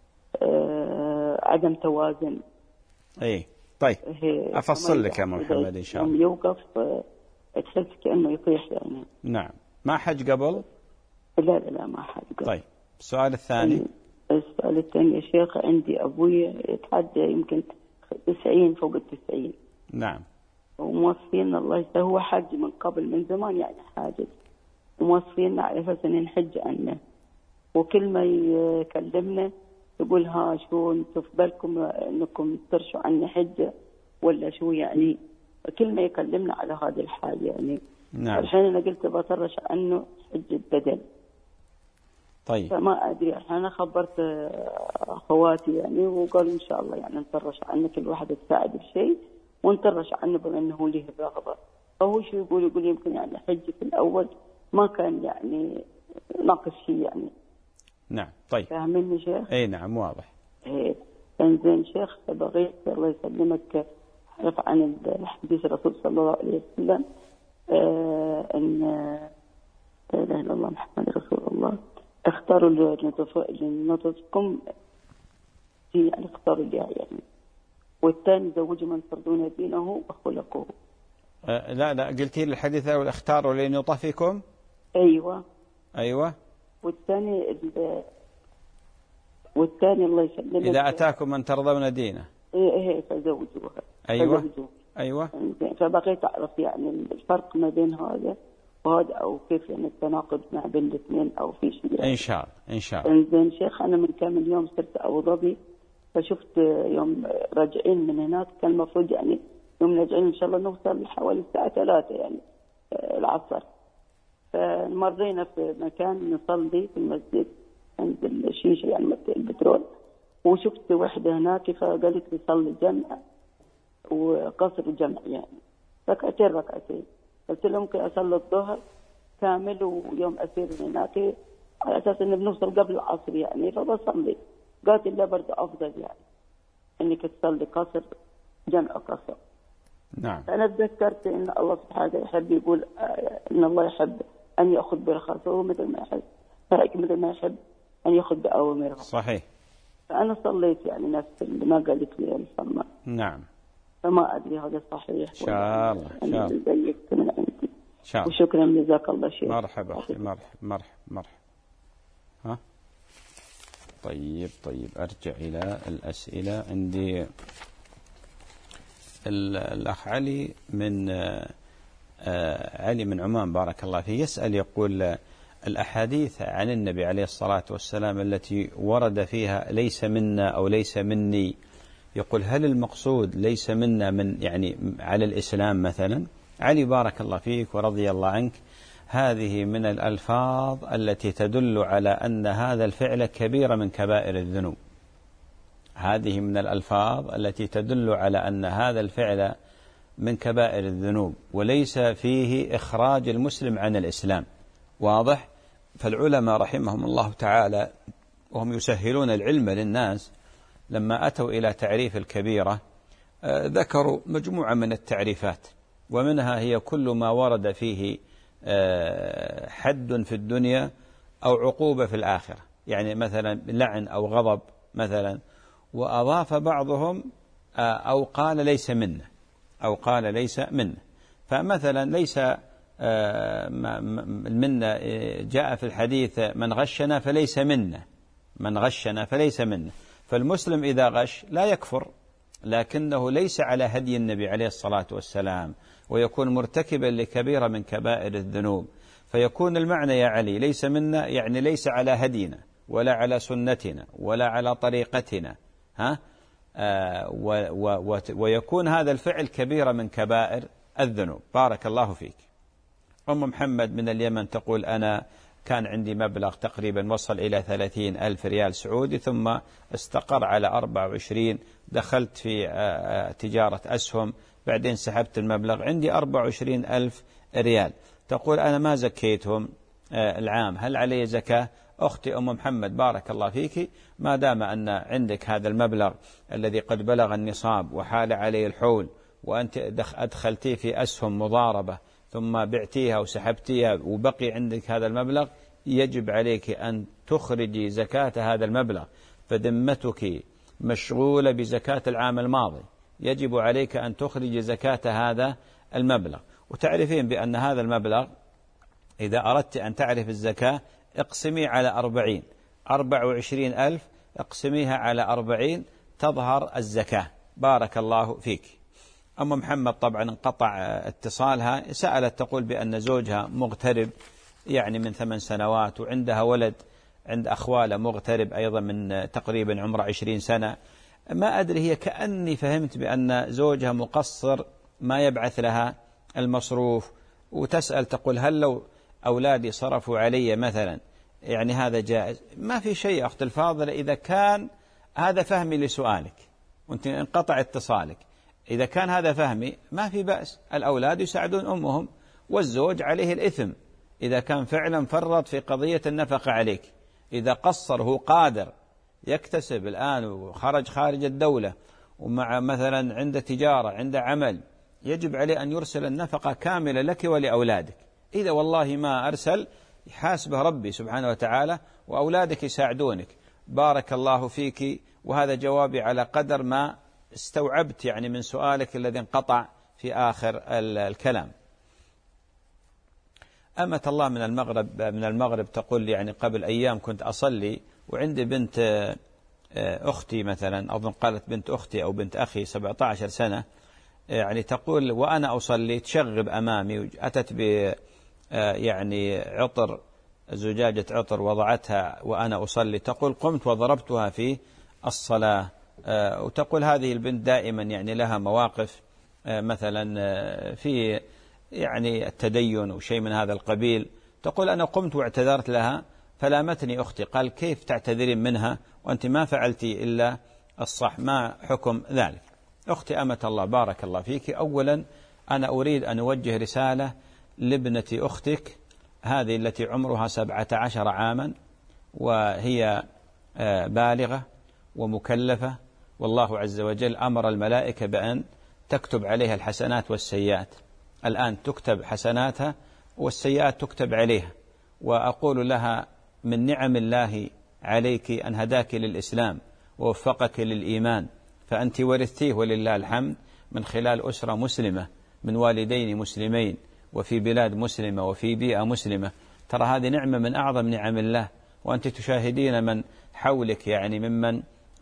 S9: عدم توازن.
S2: ايه طيب أفصل لك يا محمد إن شاء الله.
S9: يوقف تحس كأنه يطيح يعني.
S2: نعم. ما حج قبل؟
S9: لا ما حج قبل.
S2: طيب السؤال الثاني.
S9: السؤال الثاني يا شيخ، عندي أبوي يتعدى يمكن 90 فوق 90.
S2: نعم.
S9: وموصيين الله يسهل، هو حج من قبل من زمان يعني حاجز، وموصينا على أساس إن نحج عنه، وكل ما يكلمنا يقول ها شو انتم في بالكم انكم ترشوا عني حجة ولا شو، يعني كل ما يكلمنا على هذه الحال يعني.
S2: نعم.
S9: الحين انا قلت بطرش عنه حجة بدل.
S2: طيب.
S9: فما ادري، انا خبرت اخواتي يعني وقالوا ان شاء الله يعني نطرش عنه، كل واحد تساعد بشيء ونطرش عنه بما انه له الرغبة. فهو شو يقول يمكن يعني حج في الاول ما كان يعني ناقص شيء يعني.
S2: نعم. طيب
S9: فاهمني شيخ؟
S2: اي نعم واضح.
S9: انزين شيخ، بغيت الله يسلمك عرف عن الحديث الرسول صلى الله عليه وسلم ان لا اله الا الله محمد رسول الله، اختاروا لنطفكم في، يعني اختاروا لي يعني، والثاني زوجوا من ترضون دينه وخلقه.
S2: لا قلتي لي الحديث الاول اختاروا لنطفكم.
S9: ايوه. والثاني الله يسلمك
S2: إذا أتاكم من ترضون دينه.
S9: إيه فزوجوها.
S2: أيوة.
S9: فبغيت أعرف يعني الفرق ما بين هذا وهذا، أو كيف يعني التناقض ما بين الاثنين، أو في شيء يعني.
S2: إن شاء الله.
S9: إنزين شيخ، أنا من كم يوم صرت أبو ظبي، فشفت يوم راجعين من هناك كان المفروض يعني يوم راجعين إن شاء الله نوصل حوالي الساعة 3 يعني العصر. فمرينا في مكان نصلي في المسجد عند الشيشة يعني البترول، وشفت وحدة هناك فقالت لي صلي جمع وقصر جمع يعني ركعتين. قلت لهم ممكن أصلي الظهر كامل، ويوم أسير هناك على أساس إن بنوصل قبل العصر يعني، فبصلي. قالت لي برضه أفضل يعني إنك تصلي قصر جمع قصر.
S2: نعم.
S9: أنا تذكرت إن الله سبحانه يحب يقول إن الله يحب أن يأخذ برخصه، ومثل ما يحب أن يأخذ بأوامره.
S2: صحيح.
S9: فأنا صليت يعني نفس اللي ما قالت لي الصلاة.
S2: نعم.
S9: فما أدري هذا صحيح.
S2: إن شاء الله. إن شاء الله.
S9: زيك من عندي.
S2: شاء الله.
S9: وشكرا جزاك الله شيخ.
S2: مرحبا أختي، مرحبا. ها. طيب أرجع إلى الأسئلة. عندي الأخ علي من عمان بارك الله فيه يسأل يقول: الأحاديث عن النبي عليه الصلاة والسلام التي ورد فيها ليس منا أو ليس مني، يقول هل المقصود ليس منا من يعني على الإسلام مثلا؟ علي بارك الله فيك ورضي الله عنك، هذه من الألفاظ التي تدل على أن هذا الفعل كبيرة من كبائر الذنوب. هذه من الألفاظ التي تدل على أن هذا الفعل من كبائر الذنوب وليس فيه إخراج المسلم عن الإسلام. واضح؟ فالعلماء رحمهم الله تعالى وهم يسهلون العلم للناس لما أتوا إلى تعريف الكبيرة ذكروا مجموعة من التعريفات، ومنها هي كل ما ورد فيه حد في الدنيا أو عقوبة في الآخرة، يعني مثلا لعن أو غضب مثلا. وأضاف بعضهم أو قال ليس منا، فمثلا ليس منا جاء في الحديث من غشنا فليس منا، فالمسلم إذا غش لا يكفر، لكنه ليس على هدي النبي عليه الصلاة والسلام ويكون مرتكبا لكبيرة من كبائر الذنوب. فيكون المعنى يا علي ليس منا يعني ليس على هدينا ولا على سنتنا ولا على طريقتنا، ويكون هذا الفعل كبيرة من كبائر الذنوب. بارك الله فيك. أم محمد من اليمن تقول: أنا كان عندي مبلغ تقريبا وصل إلى 30,000 ريال سعودي، ثم استقر على 24، دخلت في تجارة أسهم، بعدين سحبت المبلغ، عندي 24,000 ريال. تقول: أنا ما زكيتهم العام، هل علي زكاة؟ أختي أم محمد بارك الله فيك، ما دام أن عندك هذا المبلغ الذي قد بلغ النصاب وحال عليه الحول، وأنت أدخلتيه في أسهم مضاربة ثم بعتيها وسحبتيها وبقي عندك هذا المبلغ، يجب عليك أن تخرجي زكاة هذا المبلغ، فذمتك مشغولة بزكاة العام الماضي، يجب عليك أن تخرجي زكاة هذا المبلغ. وتعرفين بأن هذا المبلغ إذا أردت أن تعرف الزكاة اقسمي على 40، 24,000 اقسميها على 40 تظهر الزكاة. بارك الله فيك. أم محمد طبعا انقطع اتصالها، سألت تقول بأن زوجها مغترب يعني من 8 سنوات، وعندها ولد عند أخواله مغترب أيضا من تقريبا عمره 20 سنة. ما أدري، هي كأني فهمت بأن زوجها مقصر ما يبعث لها المصروف، وتسأل تقول: هل لو أولادي صرفوا علي مثلا يعني هذا جائز؟ ما في شيء أخت الفاضلة، إذا كان هذا فهمي لسؤالك وانت انقطع اتصالك، إذا كان هذا فهمي ما في بأس، الأولاد يساعدون أمهم، والزوج عليه الإثم إذا كان فعلا فرط في قضية النفقة عليك. إذا قصر هو قادر يكتسب الآن وخرج خارج الدولة ومع مثلا عند تجارة عند عمل، يجب عليه أن يرسل النفقة كاملة لك ولأولادك. إذا والله ما أرسل يحاسبه ربي سبحانه وتعالى وأولادك يساعدونك. بارك الله فيك، وهذا جوابي على قدر ما استوعبت يعني من سؤالك الذي انقطع في آخر الكلام. أمة الله من المغرب تقول: يعني قبل أيام كنت أصلي وعندي بنت أختي مثلا، أظن قالت بنت أختي أو بنت أخي 17 سنة، يعني تقول وأنا أصلي تشغب أمامي، أتت ب يعني عطر، زجاجة عطر وضعتها وأنا أصلي، تقول قمت وضربتها في الصلاة. وتقول هذه البنت دائما يعني لها مواقف مثلا في يعني التدين وشيء من هذا القبيل. تقول أنا قمت واعتذرت لها فلامتني أختي، قال كيف تعتذرين منها وأنت ما فعلتي إلا الصح، ما حكم ذلك؟ أختي أمة الله بارك الله فيك، أولا أنا أريد أن أوجه رسالة لابنة أختك هذه التي عمرها 17 عاما، وهي بالغة ومكلفة، والله عز وجل أمر الملائكة بأن تكتب عليها الحسنات والسيئات. الآن تكتب حسناتها والسيئات تكتب عليها. وأقول لها من نعم الله عليك أن هداك للإسلام ووفقك للإيمان، فأنت ورثتيه ولله الحمد من خلال أسرة مسلمة من والدين مسلمين وفي بلاد مسلمة وفي بيئة مسلمة. ترى هذه نعمة من أعظم نعم الله، وأنت تشاهدين من حولك يعني ممن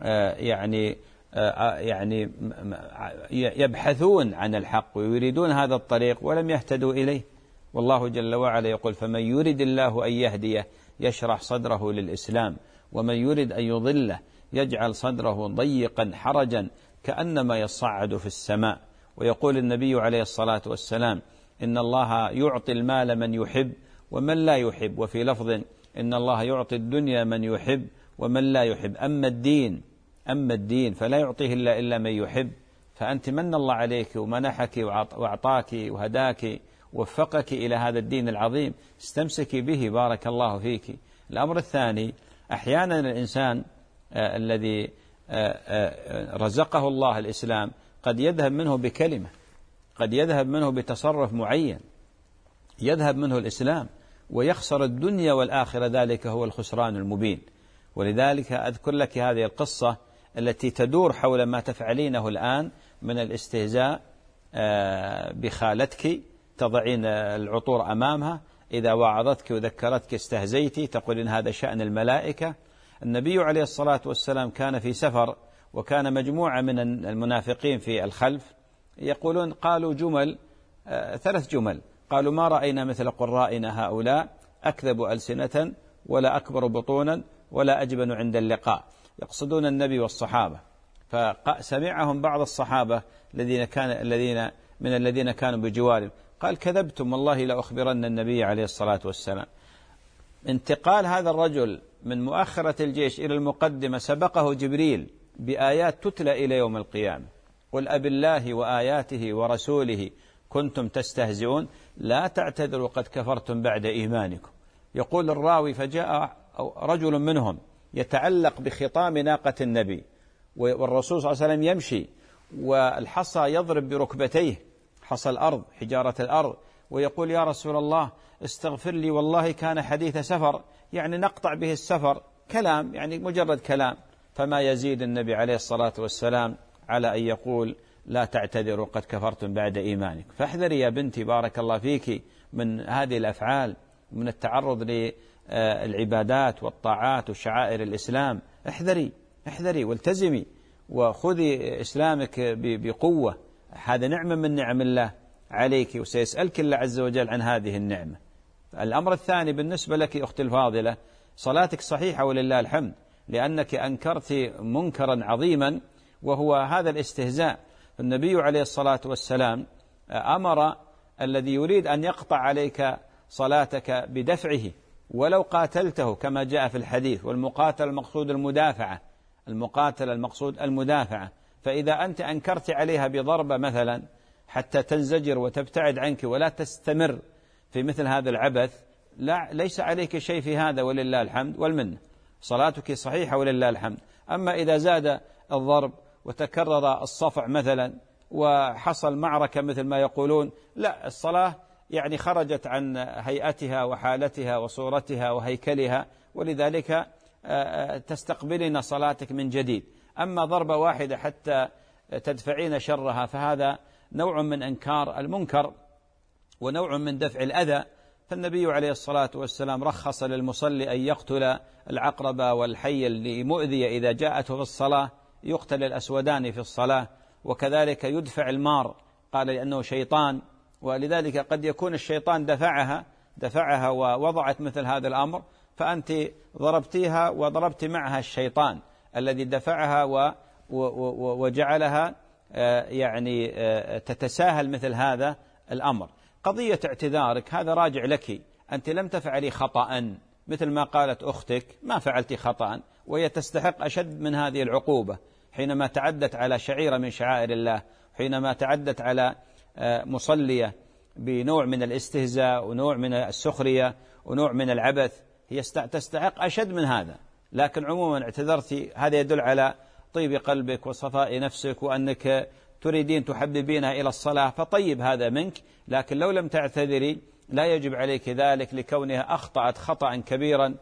S2: يعني يبحثون عن الحق ويريدون هذا الطريق ولم يهتدوا إليه. والله جل وعلا يقول: فمن يرد الله أن يهديه يشرح صدره للإسلام ومن يرد أن يضله يجعل صدره ضيقا حرجا كأنما يصعد في السماء. ويقول النبي عليه الصلاة والسلام: إن الله يعطي المال من يحب ومن لا يحب، وفي لفظ: إن الله يعطي الدنيا من يحب ومن لا يحب، أما الدين فلا يعطيه إلا من يحب. فأنت من الله عليك ومنحك وأعطاك وهداك ووفقك إلى هذا الدين العظيم، استمسكي به، بارك الله فيك. الأمر الثاني: أحيانا الإنسان الذي رزقه الله الإسلام قد يذهب منه بكلمة، قد يذهب منه بتصرف معين، يذهب منه الإسلام ويخسر الدنيا والآخرة، ذلك هو الخسران المبين. ولذلك أذكر لك هذه القصة التي تدور حول ما تفعلينه الآن من الاستهزاء بخالتك، تضعين العطور أمامها، إذا وعظتك وذكرتك استهزيتي، تقول إن هذا شأن الملائكة. النبي عليه الصلاة والسلام كان في سفر، وكان مجموعة من المنافقين في الخلف يقولون، قالوا جمل 3 جمل، قالوا: ما رأينا مثل قرائنا هؤلاء، أكذب ألسنة ولا أكبر بطونا ولا أجبن عند اللقاء، يقصدون النبي والصحابة. فسمعهم بعض الصحابة الذين كانوا بجوارهم، قال: كذبتم والله لأخبرن النبي عليه الصلاة والسلام. انتقال هذا الرجل من مؤخرة الجيش إلى المقدمة سبقه جبريل بآيات تتلى إلى يوم القيامة: قل أبالله وآياته ورسوله كنتم تستهزئون لا تعتذروا قد كفرتم بعد إيمانكم. يقول الراوي: فجاء رجل منهم يتعلق بخطام ناقة النبي، والرسول صلى الله عليه وسلم يمشي والحصى يضرب بركبتيه، حصى الأرض، حجارة الأرض، ويقول: يا رسول الله استغفر لي، والله كان حديث سفر، يعني نقطع به السفر، كلام يعني مجرد كلام. فما يزيد النبي عليه الصلاة والسلام على أن يقول: لا تعتذروا قد كفرتم بعد إيمانك. فاحذري يا بنتي بارك الله فيك من هذه الأفعال، من التعرض للعبادات والطاعات وشعائر الإسلام. احذري والتزمي وخذي إسلامك بقوة، هذا نعمة من نعم الله عليك، وسيسألك الله عز وجل عن هذه النعمة. الأمر الثاني بالنسبة لك أختي الفاضلة: صلاتك صحيحة ولله الحمد، لأنك أنكرت منكرا عظيما وهو هذا الاستهزاء. النبي عليه الصلاة والسلام أمر الذي يريد أن يقطع عليك صلاتك بدفعه ولو قاتلته، كما جاء في الحديث: والمقاتل المقصود المدافعة. فإذا أنت أنكرت عليها بضربة مثلا حتى تنزجر وتبتعد عنك ولا تستمر في مثل هذا العبث، ليس عليك شيء في هذا ولله الحمد والمنة، صلاتك صحيحة ولله الحمد. أما إذا زاد الضرب وتكرر الصفع مثلا وحصل معركة مثل ما يقولون، لا، الصلاة يعني خرجت عن هيئتها وحالتها وصورتها وهيكلها، ولذلك تستقبلين صلاتك من جديد. أما ضربة واحدة حتى تدفعين شرها فهذا نوع من إنكار المنكر ونوع من دفع الأذى. فالنبي عليه الصلاة والسلام رخص للمصلي أن يقتل العقرب والحي المؤذية إذا جاءته في الصلاة، يقتل الأسودان في الصلاة، وكذلك يدفع المار، قال لأنه شيطان، ولذلك قد يكون الشيطان دفعها ووضعت مثل هذا الأمر، فأنت ضربتيها وضربت معها الشيطان الذي دفعها وجعلها يعني تتساهل مثل هذا الأمر. قضية اعتذارك هذا راجع لك، أنت لم تفعلي خطأ مثل ما قالت أختك، ما فعلت خطأ، وهي تستحق أشد من هذه العقوبة حينما تعدت على شعيرة من شعائر الله، حينما تعدت على مصلية بنوع من الاستهزاء ونوع من السخرية ونوع من العبث، هي تستحق أشد من هذا. لكن عموما اعتذرتي، هذا يدل على طيب قلبك وصفاء نفسك وأنك تريدين تحببينها إلى الصلاة، فطيب هذا منك. لكن لو لم تعتذري لا يجب عليك ذلك، لكونها أخطأت خطأ كبيرا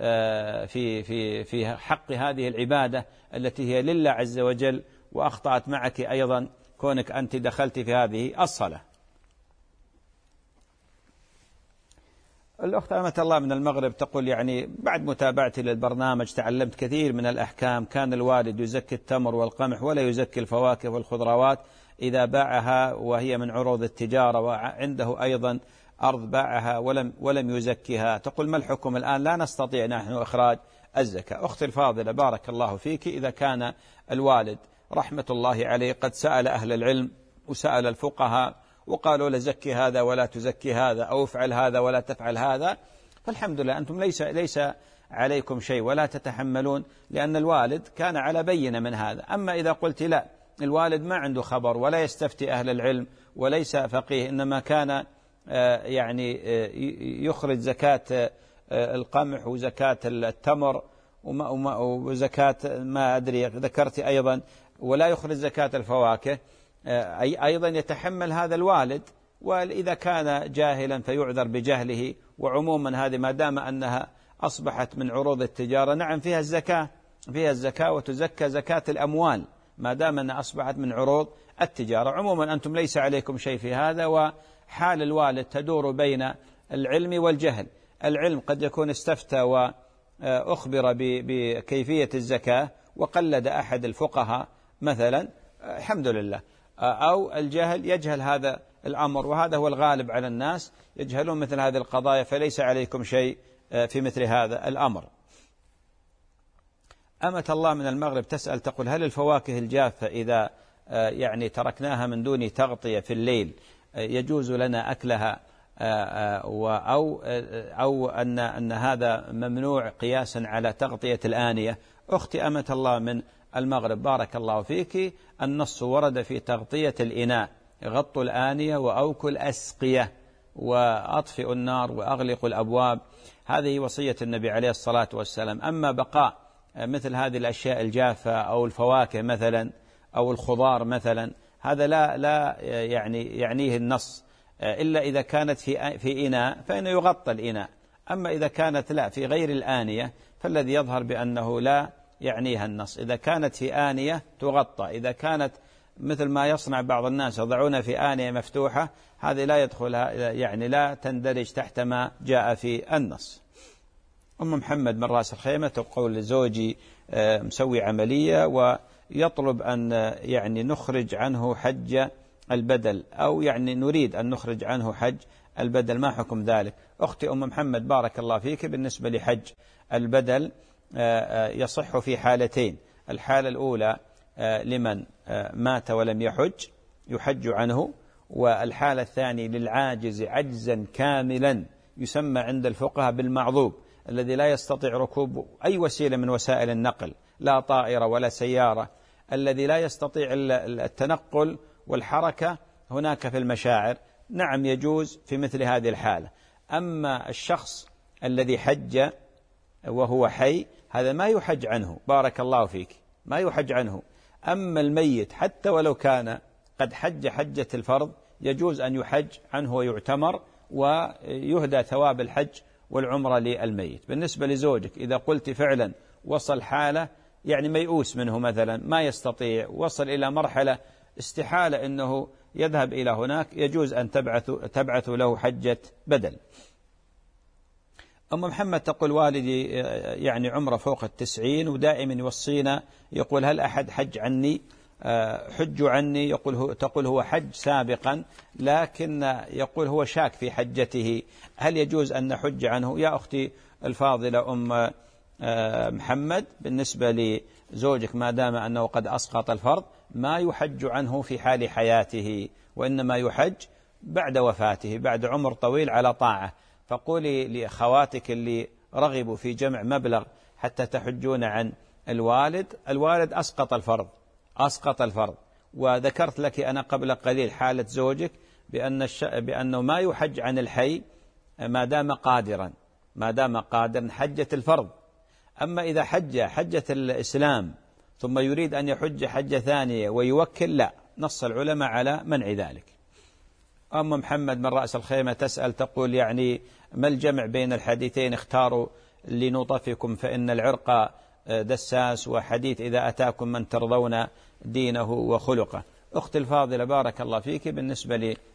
S2: في حق هذه العبادة التي هي لله عز وجل، وأخطأت معك أيضا كونك أنت دخلت في هذه الصلاة. الأخت أمة الله من المغرب تقول يعني بعد متابعتي للبرنامج تعلمت كثير من الأحكام. كان الوالد يزكي التمر والقمح ولا يزكي الفواكه والخضروات إذا باعها وهي من عروض التجارة، وعنده أيضا أرض باعها ولم يزكيها. تقول ما الحكم الآن؟ لا نستطيع نحن إخراج الزكاة. أختي الفاضلة بارك الله فيك، إذا كان الوالد رحمة الله عليه قد سأل أهل العلم وسأل الفقهاء وقالوا لا زكي هذا ولا تزكي هذا، أو افعل هذا ولا تفعل هذا، فالحمد لله أنتم ليس عليكم شيء ولا تتحملون، لأن الوالد كان على بينة من هذا. أما إذا قلت لا، الوالد ما عنده خبر ولا يستفتي أهل العلم وليس فقيه، إنما كان يعني يخرج زكاة القمح وزكاة التمر وزكاة ما أدري ذكرت أيضا، ولا يخرج زكاة الفواكه، أيضا يتحمل هذا الوالد. وإذا كان جاهلا فيعذر بجهله. وعموما هذه ما دام أنها أصبحت من عروض التجارة، نعم فيها الزكاة وتزكى زكاة الأموال ما دام أنها أصبحت من عروض التجارة. عموما أنتم ليس عليكم شيء في هذا. وحال الوالد تدور بين العلم والجهل. العلم قد يكون استفتى وأخبر بكيفية الزكاة وقلد أحد الفقهاء مثلا، الحمد لله، أو الجهل يجهل هذا الأمر، وهذا هو الغالب على الناس، يجهلون مثل هذه القضايا، فليس عليكم شيء في مثل هذا الأمر. أمة الله من المغرب تسأل تقول هل الفواكه الجافة إذا يعني تركناها من دون تغطية في الليل يجوز لنا أكلها، أو أن هذا ممنوع قياسا على تغطية الآنية؟ أختي أمة الله من المغرب بارك الله فيك، النص ورد في تغطية الإناء، غطوا الآنية وأوكوا الأسقية وأطفئوا النار وأغلقوا الأبواب، هذه وصية النبي عليه الصلاة والسلام. أما بقاء مثل هذه الأشياء الجافة أو الفواكه مثلا أو الخضار مثلا، هذا لا يعنيه النص، إلا إذا كانت في إناء فإنه يغطى الإناء. أما إذا كانت لا في غير الآنية فالذي يظهر بأنه لا يعنيها النص. إذا كانت في آنية تغطى، إذا كانت مثل ما يصنع بعض الناس يضعونها في آنية مفتوحة، هذه لا يدخلها، يعني لا تندرج تحت ما جاء في النص. أم محمد من رأس الخيمة تقول زوجي مسوي عملية ويطلب أن يعني نخرج عنه حج البدل، أو يعني نريد أن نخرج عنه حج البدل، ما حكم ذلك؟ أختي أم محمد بارك الله فيك، بالنسبة لحج البدل يصح في حالتين. الحالة الأولى لمن مات ولم يحج عنه، والحالة الثانية للعاجز عجزا كاملا يسمى عند الفقهاء بالمعذوب، الذي لا يستطيع ركوب أي وسيلة من وسائل النقل، لا طائرة ولا سيارة، الذي لا يستطيع التنقل والحركة هناك في المشاعر، نعم يجوز في مثل هذه الحالة. أما الشخص الذي حج وهو حي هذا ما يحج عنه، بارك الله فيك، ما يحج عنه. أما الميت حتى ولو كان قد حج حجة الفرض يجوز أن يحج عنه ويعتمر ويهدى ثواب الحج والعمرة للميت. بالنسبة لزوجك إذا قلت فعلا وصل حالة يعني ميؤوس منه مثلا، ما يستطيع، وصل إلى مرحلة استحالة أنه يذهب إلى هناك، يجوز أن تبعث له حجة بدل. أم محمد تقول والدي يعني عمره فوق 90 ودائما يوصينا، يقول هل أحد حج عني؟ حج عني، تقول هو حج سابقا، لكن يقول هو شاك في حجته، هل يجوز أن نحج عنه؟ يا أختي الفاضلة أم محمد، بالنسبة لزوجك ما دام أنه قد أسقط الفرض ما يحج عنه في حال حياته، وإنما يحج بعد وفاته، بعد عمر طويل على طاعة. فقولي لأخواتك اللي رغبوا في جمع مبلغ حتى تحجون عن الوالد أسقط الفرض. وذكرت لك أنا قبل قليل حالة زوجك بأنه ما يحج عن الحي ما دام قادرا حجة الفرض. أما إذا حجة الإسلام ثم يريد أن يحج حجة ثانية ويوكل، لا، نص العلماء على منع ذلك. أم محمد من رأس الخيمة تسأل تقول يعني ما الجمع بين الحديثين اختاروا لنطفكم فإن العرق دساس، وحديث إذا أتاكم من ترضون دينه وخلقه؟ أختي الفاضلة بارك الله فيك، بالنسبة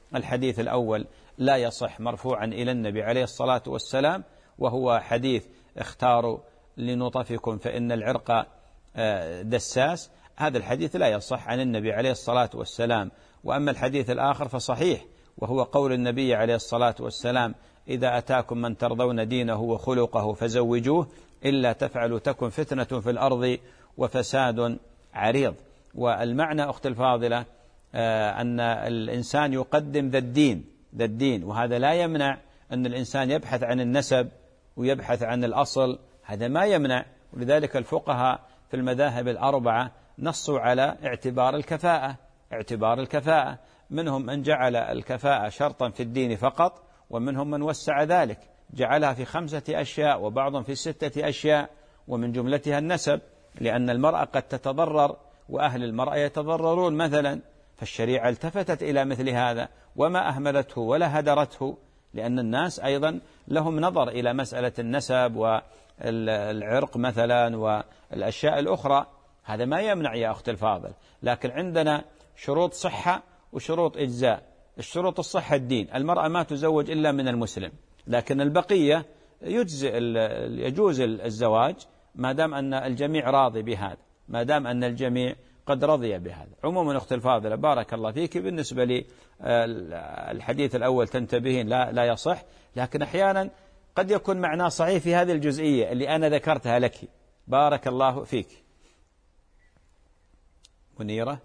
S2: الحديث الأول لا يصح مرفوعا إلى النبي عليه الصلاة والسلام، وهو حديث اختاروا لنطفكم فإن العرق دساس. هذا الحديث لا يصح عن النبي عليه الصلاة والسلام. وأما الحديث الآخر فصحيح، وهو قول النبي عليه الصلاة والسلام: إذا أتاكم من ترضون دينه وخلقه فزوجوه، إلا تفعلوا تكن فتنة في الأرض وفساد عريض. والمعنى أخت الفاضلة أن الإنسان يقدم ذا الدين، وهذا لا يمنع أن الإنسان يبحث عن النسب ويبحث عن الأصل، هذا ما يمنع. ولذلك الفقهاء في المذاهب الأربعة نصوا على اعتبار الكفاءة. منهم من جعل الكفاءة شرطا في الدين فقط، ومنهم من وسع ذلك جعلها في 5 أشياء وبعضهم في 6 أشياء، ومن جملتها النسب، لأن المرأة قد تتضرر وأهل المرأة يتضررون مثلا، فالشريعة التفتت إلى مثل هذا وما أهملته ولا هدرته، لأن الناس أيضا لهم نظر إلى مسألة النسب والعرق مثلا والأشياء الأخرى. هذا ما يمنع يا أخت الفاضل، لكن عندنا شروط صحة وشروط إجزاء. الشروط الصحة الدين، المرأة ما تزوج إلا من المسلم، لكن البقية يجوز الزواج ما دام أن الجميع راضي بهذا، ما دام أن الجميع قد رضي بهذا. عموما أخت الفاضلة بارك الله فيك، بالنسبة لي الحديث الأول تنتبهين لا يصح، لكن أحيانا قد يكون معناه صحيح في هذه الجزئية اللي أنا ذكرتها لك. بارك الله فيك. منيرة.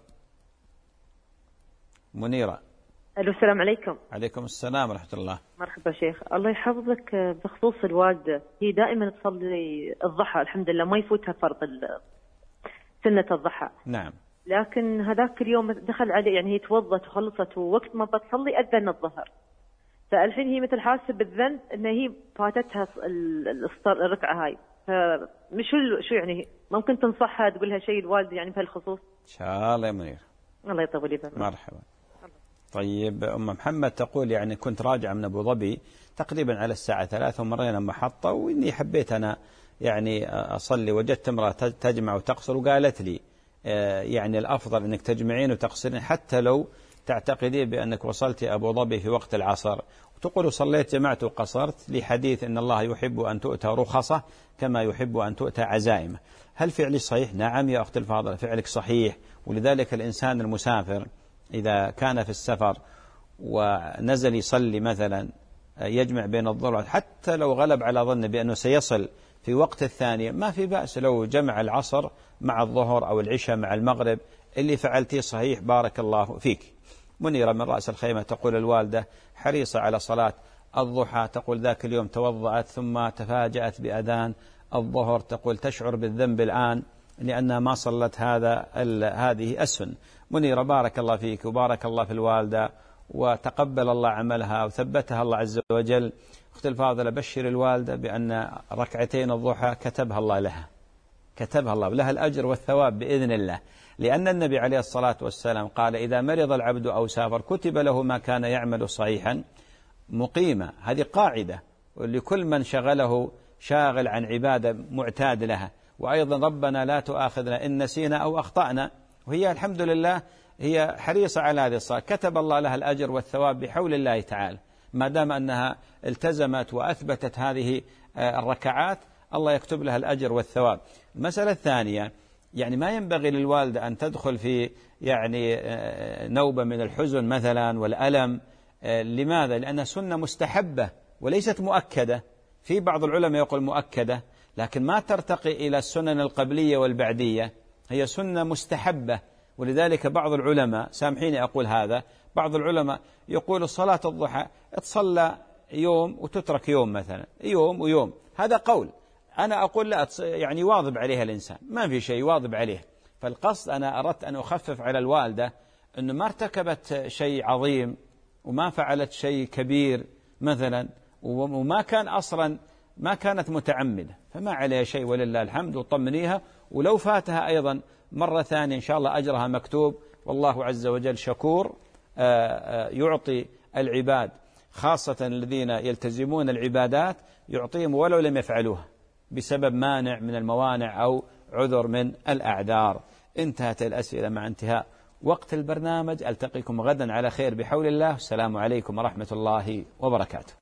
S10: ألو، السلام عليكم.
S2: عليكم السلام ورحمة الله.
S10: مرحبا شيخ، الله يحفظك. بخصوص الوالدة، هي دائما تصلي الضحى الحمد لله، ما يفوتها فرض سنة الضحى.
S2: نعم.
S10: لكن هذاك اليوم دخل عليه، يعني هي توضت وخلصت ووقت ما بتصلي أذن الظهر، فالحين هي مثل حاسة بالذنب أن هي فاتتها الركعة هاي، فمش شو يعني ممكن تنصحها تقولها شيء الوالدة يعني بهالخصوص؟
S2: إن شاء الله يا منير.
S10: الله يطول لي بعمرك.
S2: مرحبا. طيب أم محمد تقول يعني كنت راجع من أبو ظبي تقريبا على الساعة 3 ومرينا محطة، وإني حبيت أنا يعني أصلي، وجدت امرأة تجمع وتقصر، وقالت لي يعني الأفضل أنك تجمعين وتقصرين حتى لو تعتقدين بأنك وصلت أبو ظبي في وقت العصر. وتقول صليت جمعت وقصرت لحديث إن الله يحب أن تؤتى رخصة كما يحب أن تؤتى عزائمه. هل فعلي صحيح؟ نعم يا أخت الفاضلة، فعلك صحيح. ولذلك الإنسان المسافر إذا كان في السفر ونزل يصلي مثلا يجمع بين الظهر، حتى لو غلب على ظنه بأنه سيصل في وقت الثانية، ما في بأس لو جمع العصر مع الظهر أو العشاء مع المغرب. اللي فعلتيه صحيح، بارك الله فيك. منيرة من رأس الخيمة تقول الوالدة حريصة على صلاة الضحى، تقول ذاك اليوم توضأت ثم تفاجأت بأذان الظهر، تقول تشعر بالذنب الآن لأنها ما صلت هذه السنة. منيرة بارك الله فيك وبارك الله في الوالدة، وتقبل الله عملها وثبتها الله عز وجل. أخت الفاضلة بشر الوالدة بأن ركعتين الضحى كتبها الله لها الأجر والثواب بإذن الله، لأن النبي عليه الصلاة والسلام قال إذا مرض العبد أو سافر كتب له ما كان يعمل صحيحا مقيما. هذه قاعدة لكل من شغله شاغل عن عبادة معتاد لها. وأيضا ربنا لا تؤاخذنا إن نسينا أو أخطأنا، وهي الحمد لله هي حريصة على هذه الصلاة، كتب الله لها الأجر والثواب بحول الله تعالى، ما دام أنها التزمت وأثبتت هذه الركعات الله يكتب لها الأجر والثواب. المسألة الثانية، يعني ما ينبغي للوالدة أن تدخل في يعني نوبة من الحزن مثلا والألم. لماذا؟ لأنها سنة مستحبة وليست مؤكدة. في بعض العلماء يقول مؤكدة، لكن ما ترتقي إلى السنن القبلية والبعدية، هي سنة مستحبة. ولذلك بعض العلماء، سامحيني أقول هذا، بعض العلماء يقول صلاة الضحى تصلى يوم وتترك يوم مثلا، يوم ويوم. هذا قول، أنا أقول لا، يعني واظب عليها الإنسان، ما في شيء واظب عليه. فالقصد أنا أردت أن أخفف على الوالدة أنه ما ارتكبت شيء عظيم وما فعلت شيء كبير مثلا، وما كان أصلا ما كانت متعمدة، فما عليها شيء ولله الحمد. وطمنيها، ولو فاتها أيضا مرة ثانية إن شاء الله أجرها مكتوب، والله عز وجل شكور يعطي العباد، خاصة الذين يلتزمون العبادات يعطيهم ولو لم يفعلوها بسبب مانع من الموانع أو عذر من الأعذار. انتهت الأسئلة مع انتهاء وقت البرنامج. ألتقيكم غدا على خير بحول الله. السلام عليكم ورحمة الله وبركاته.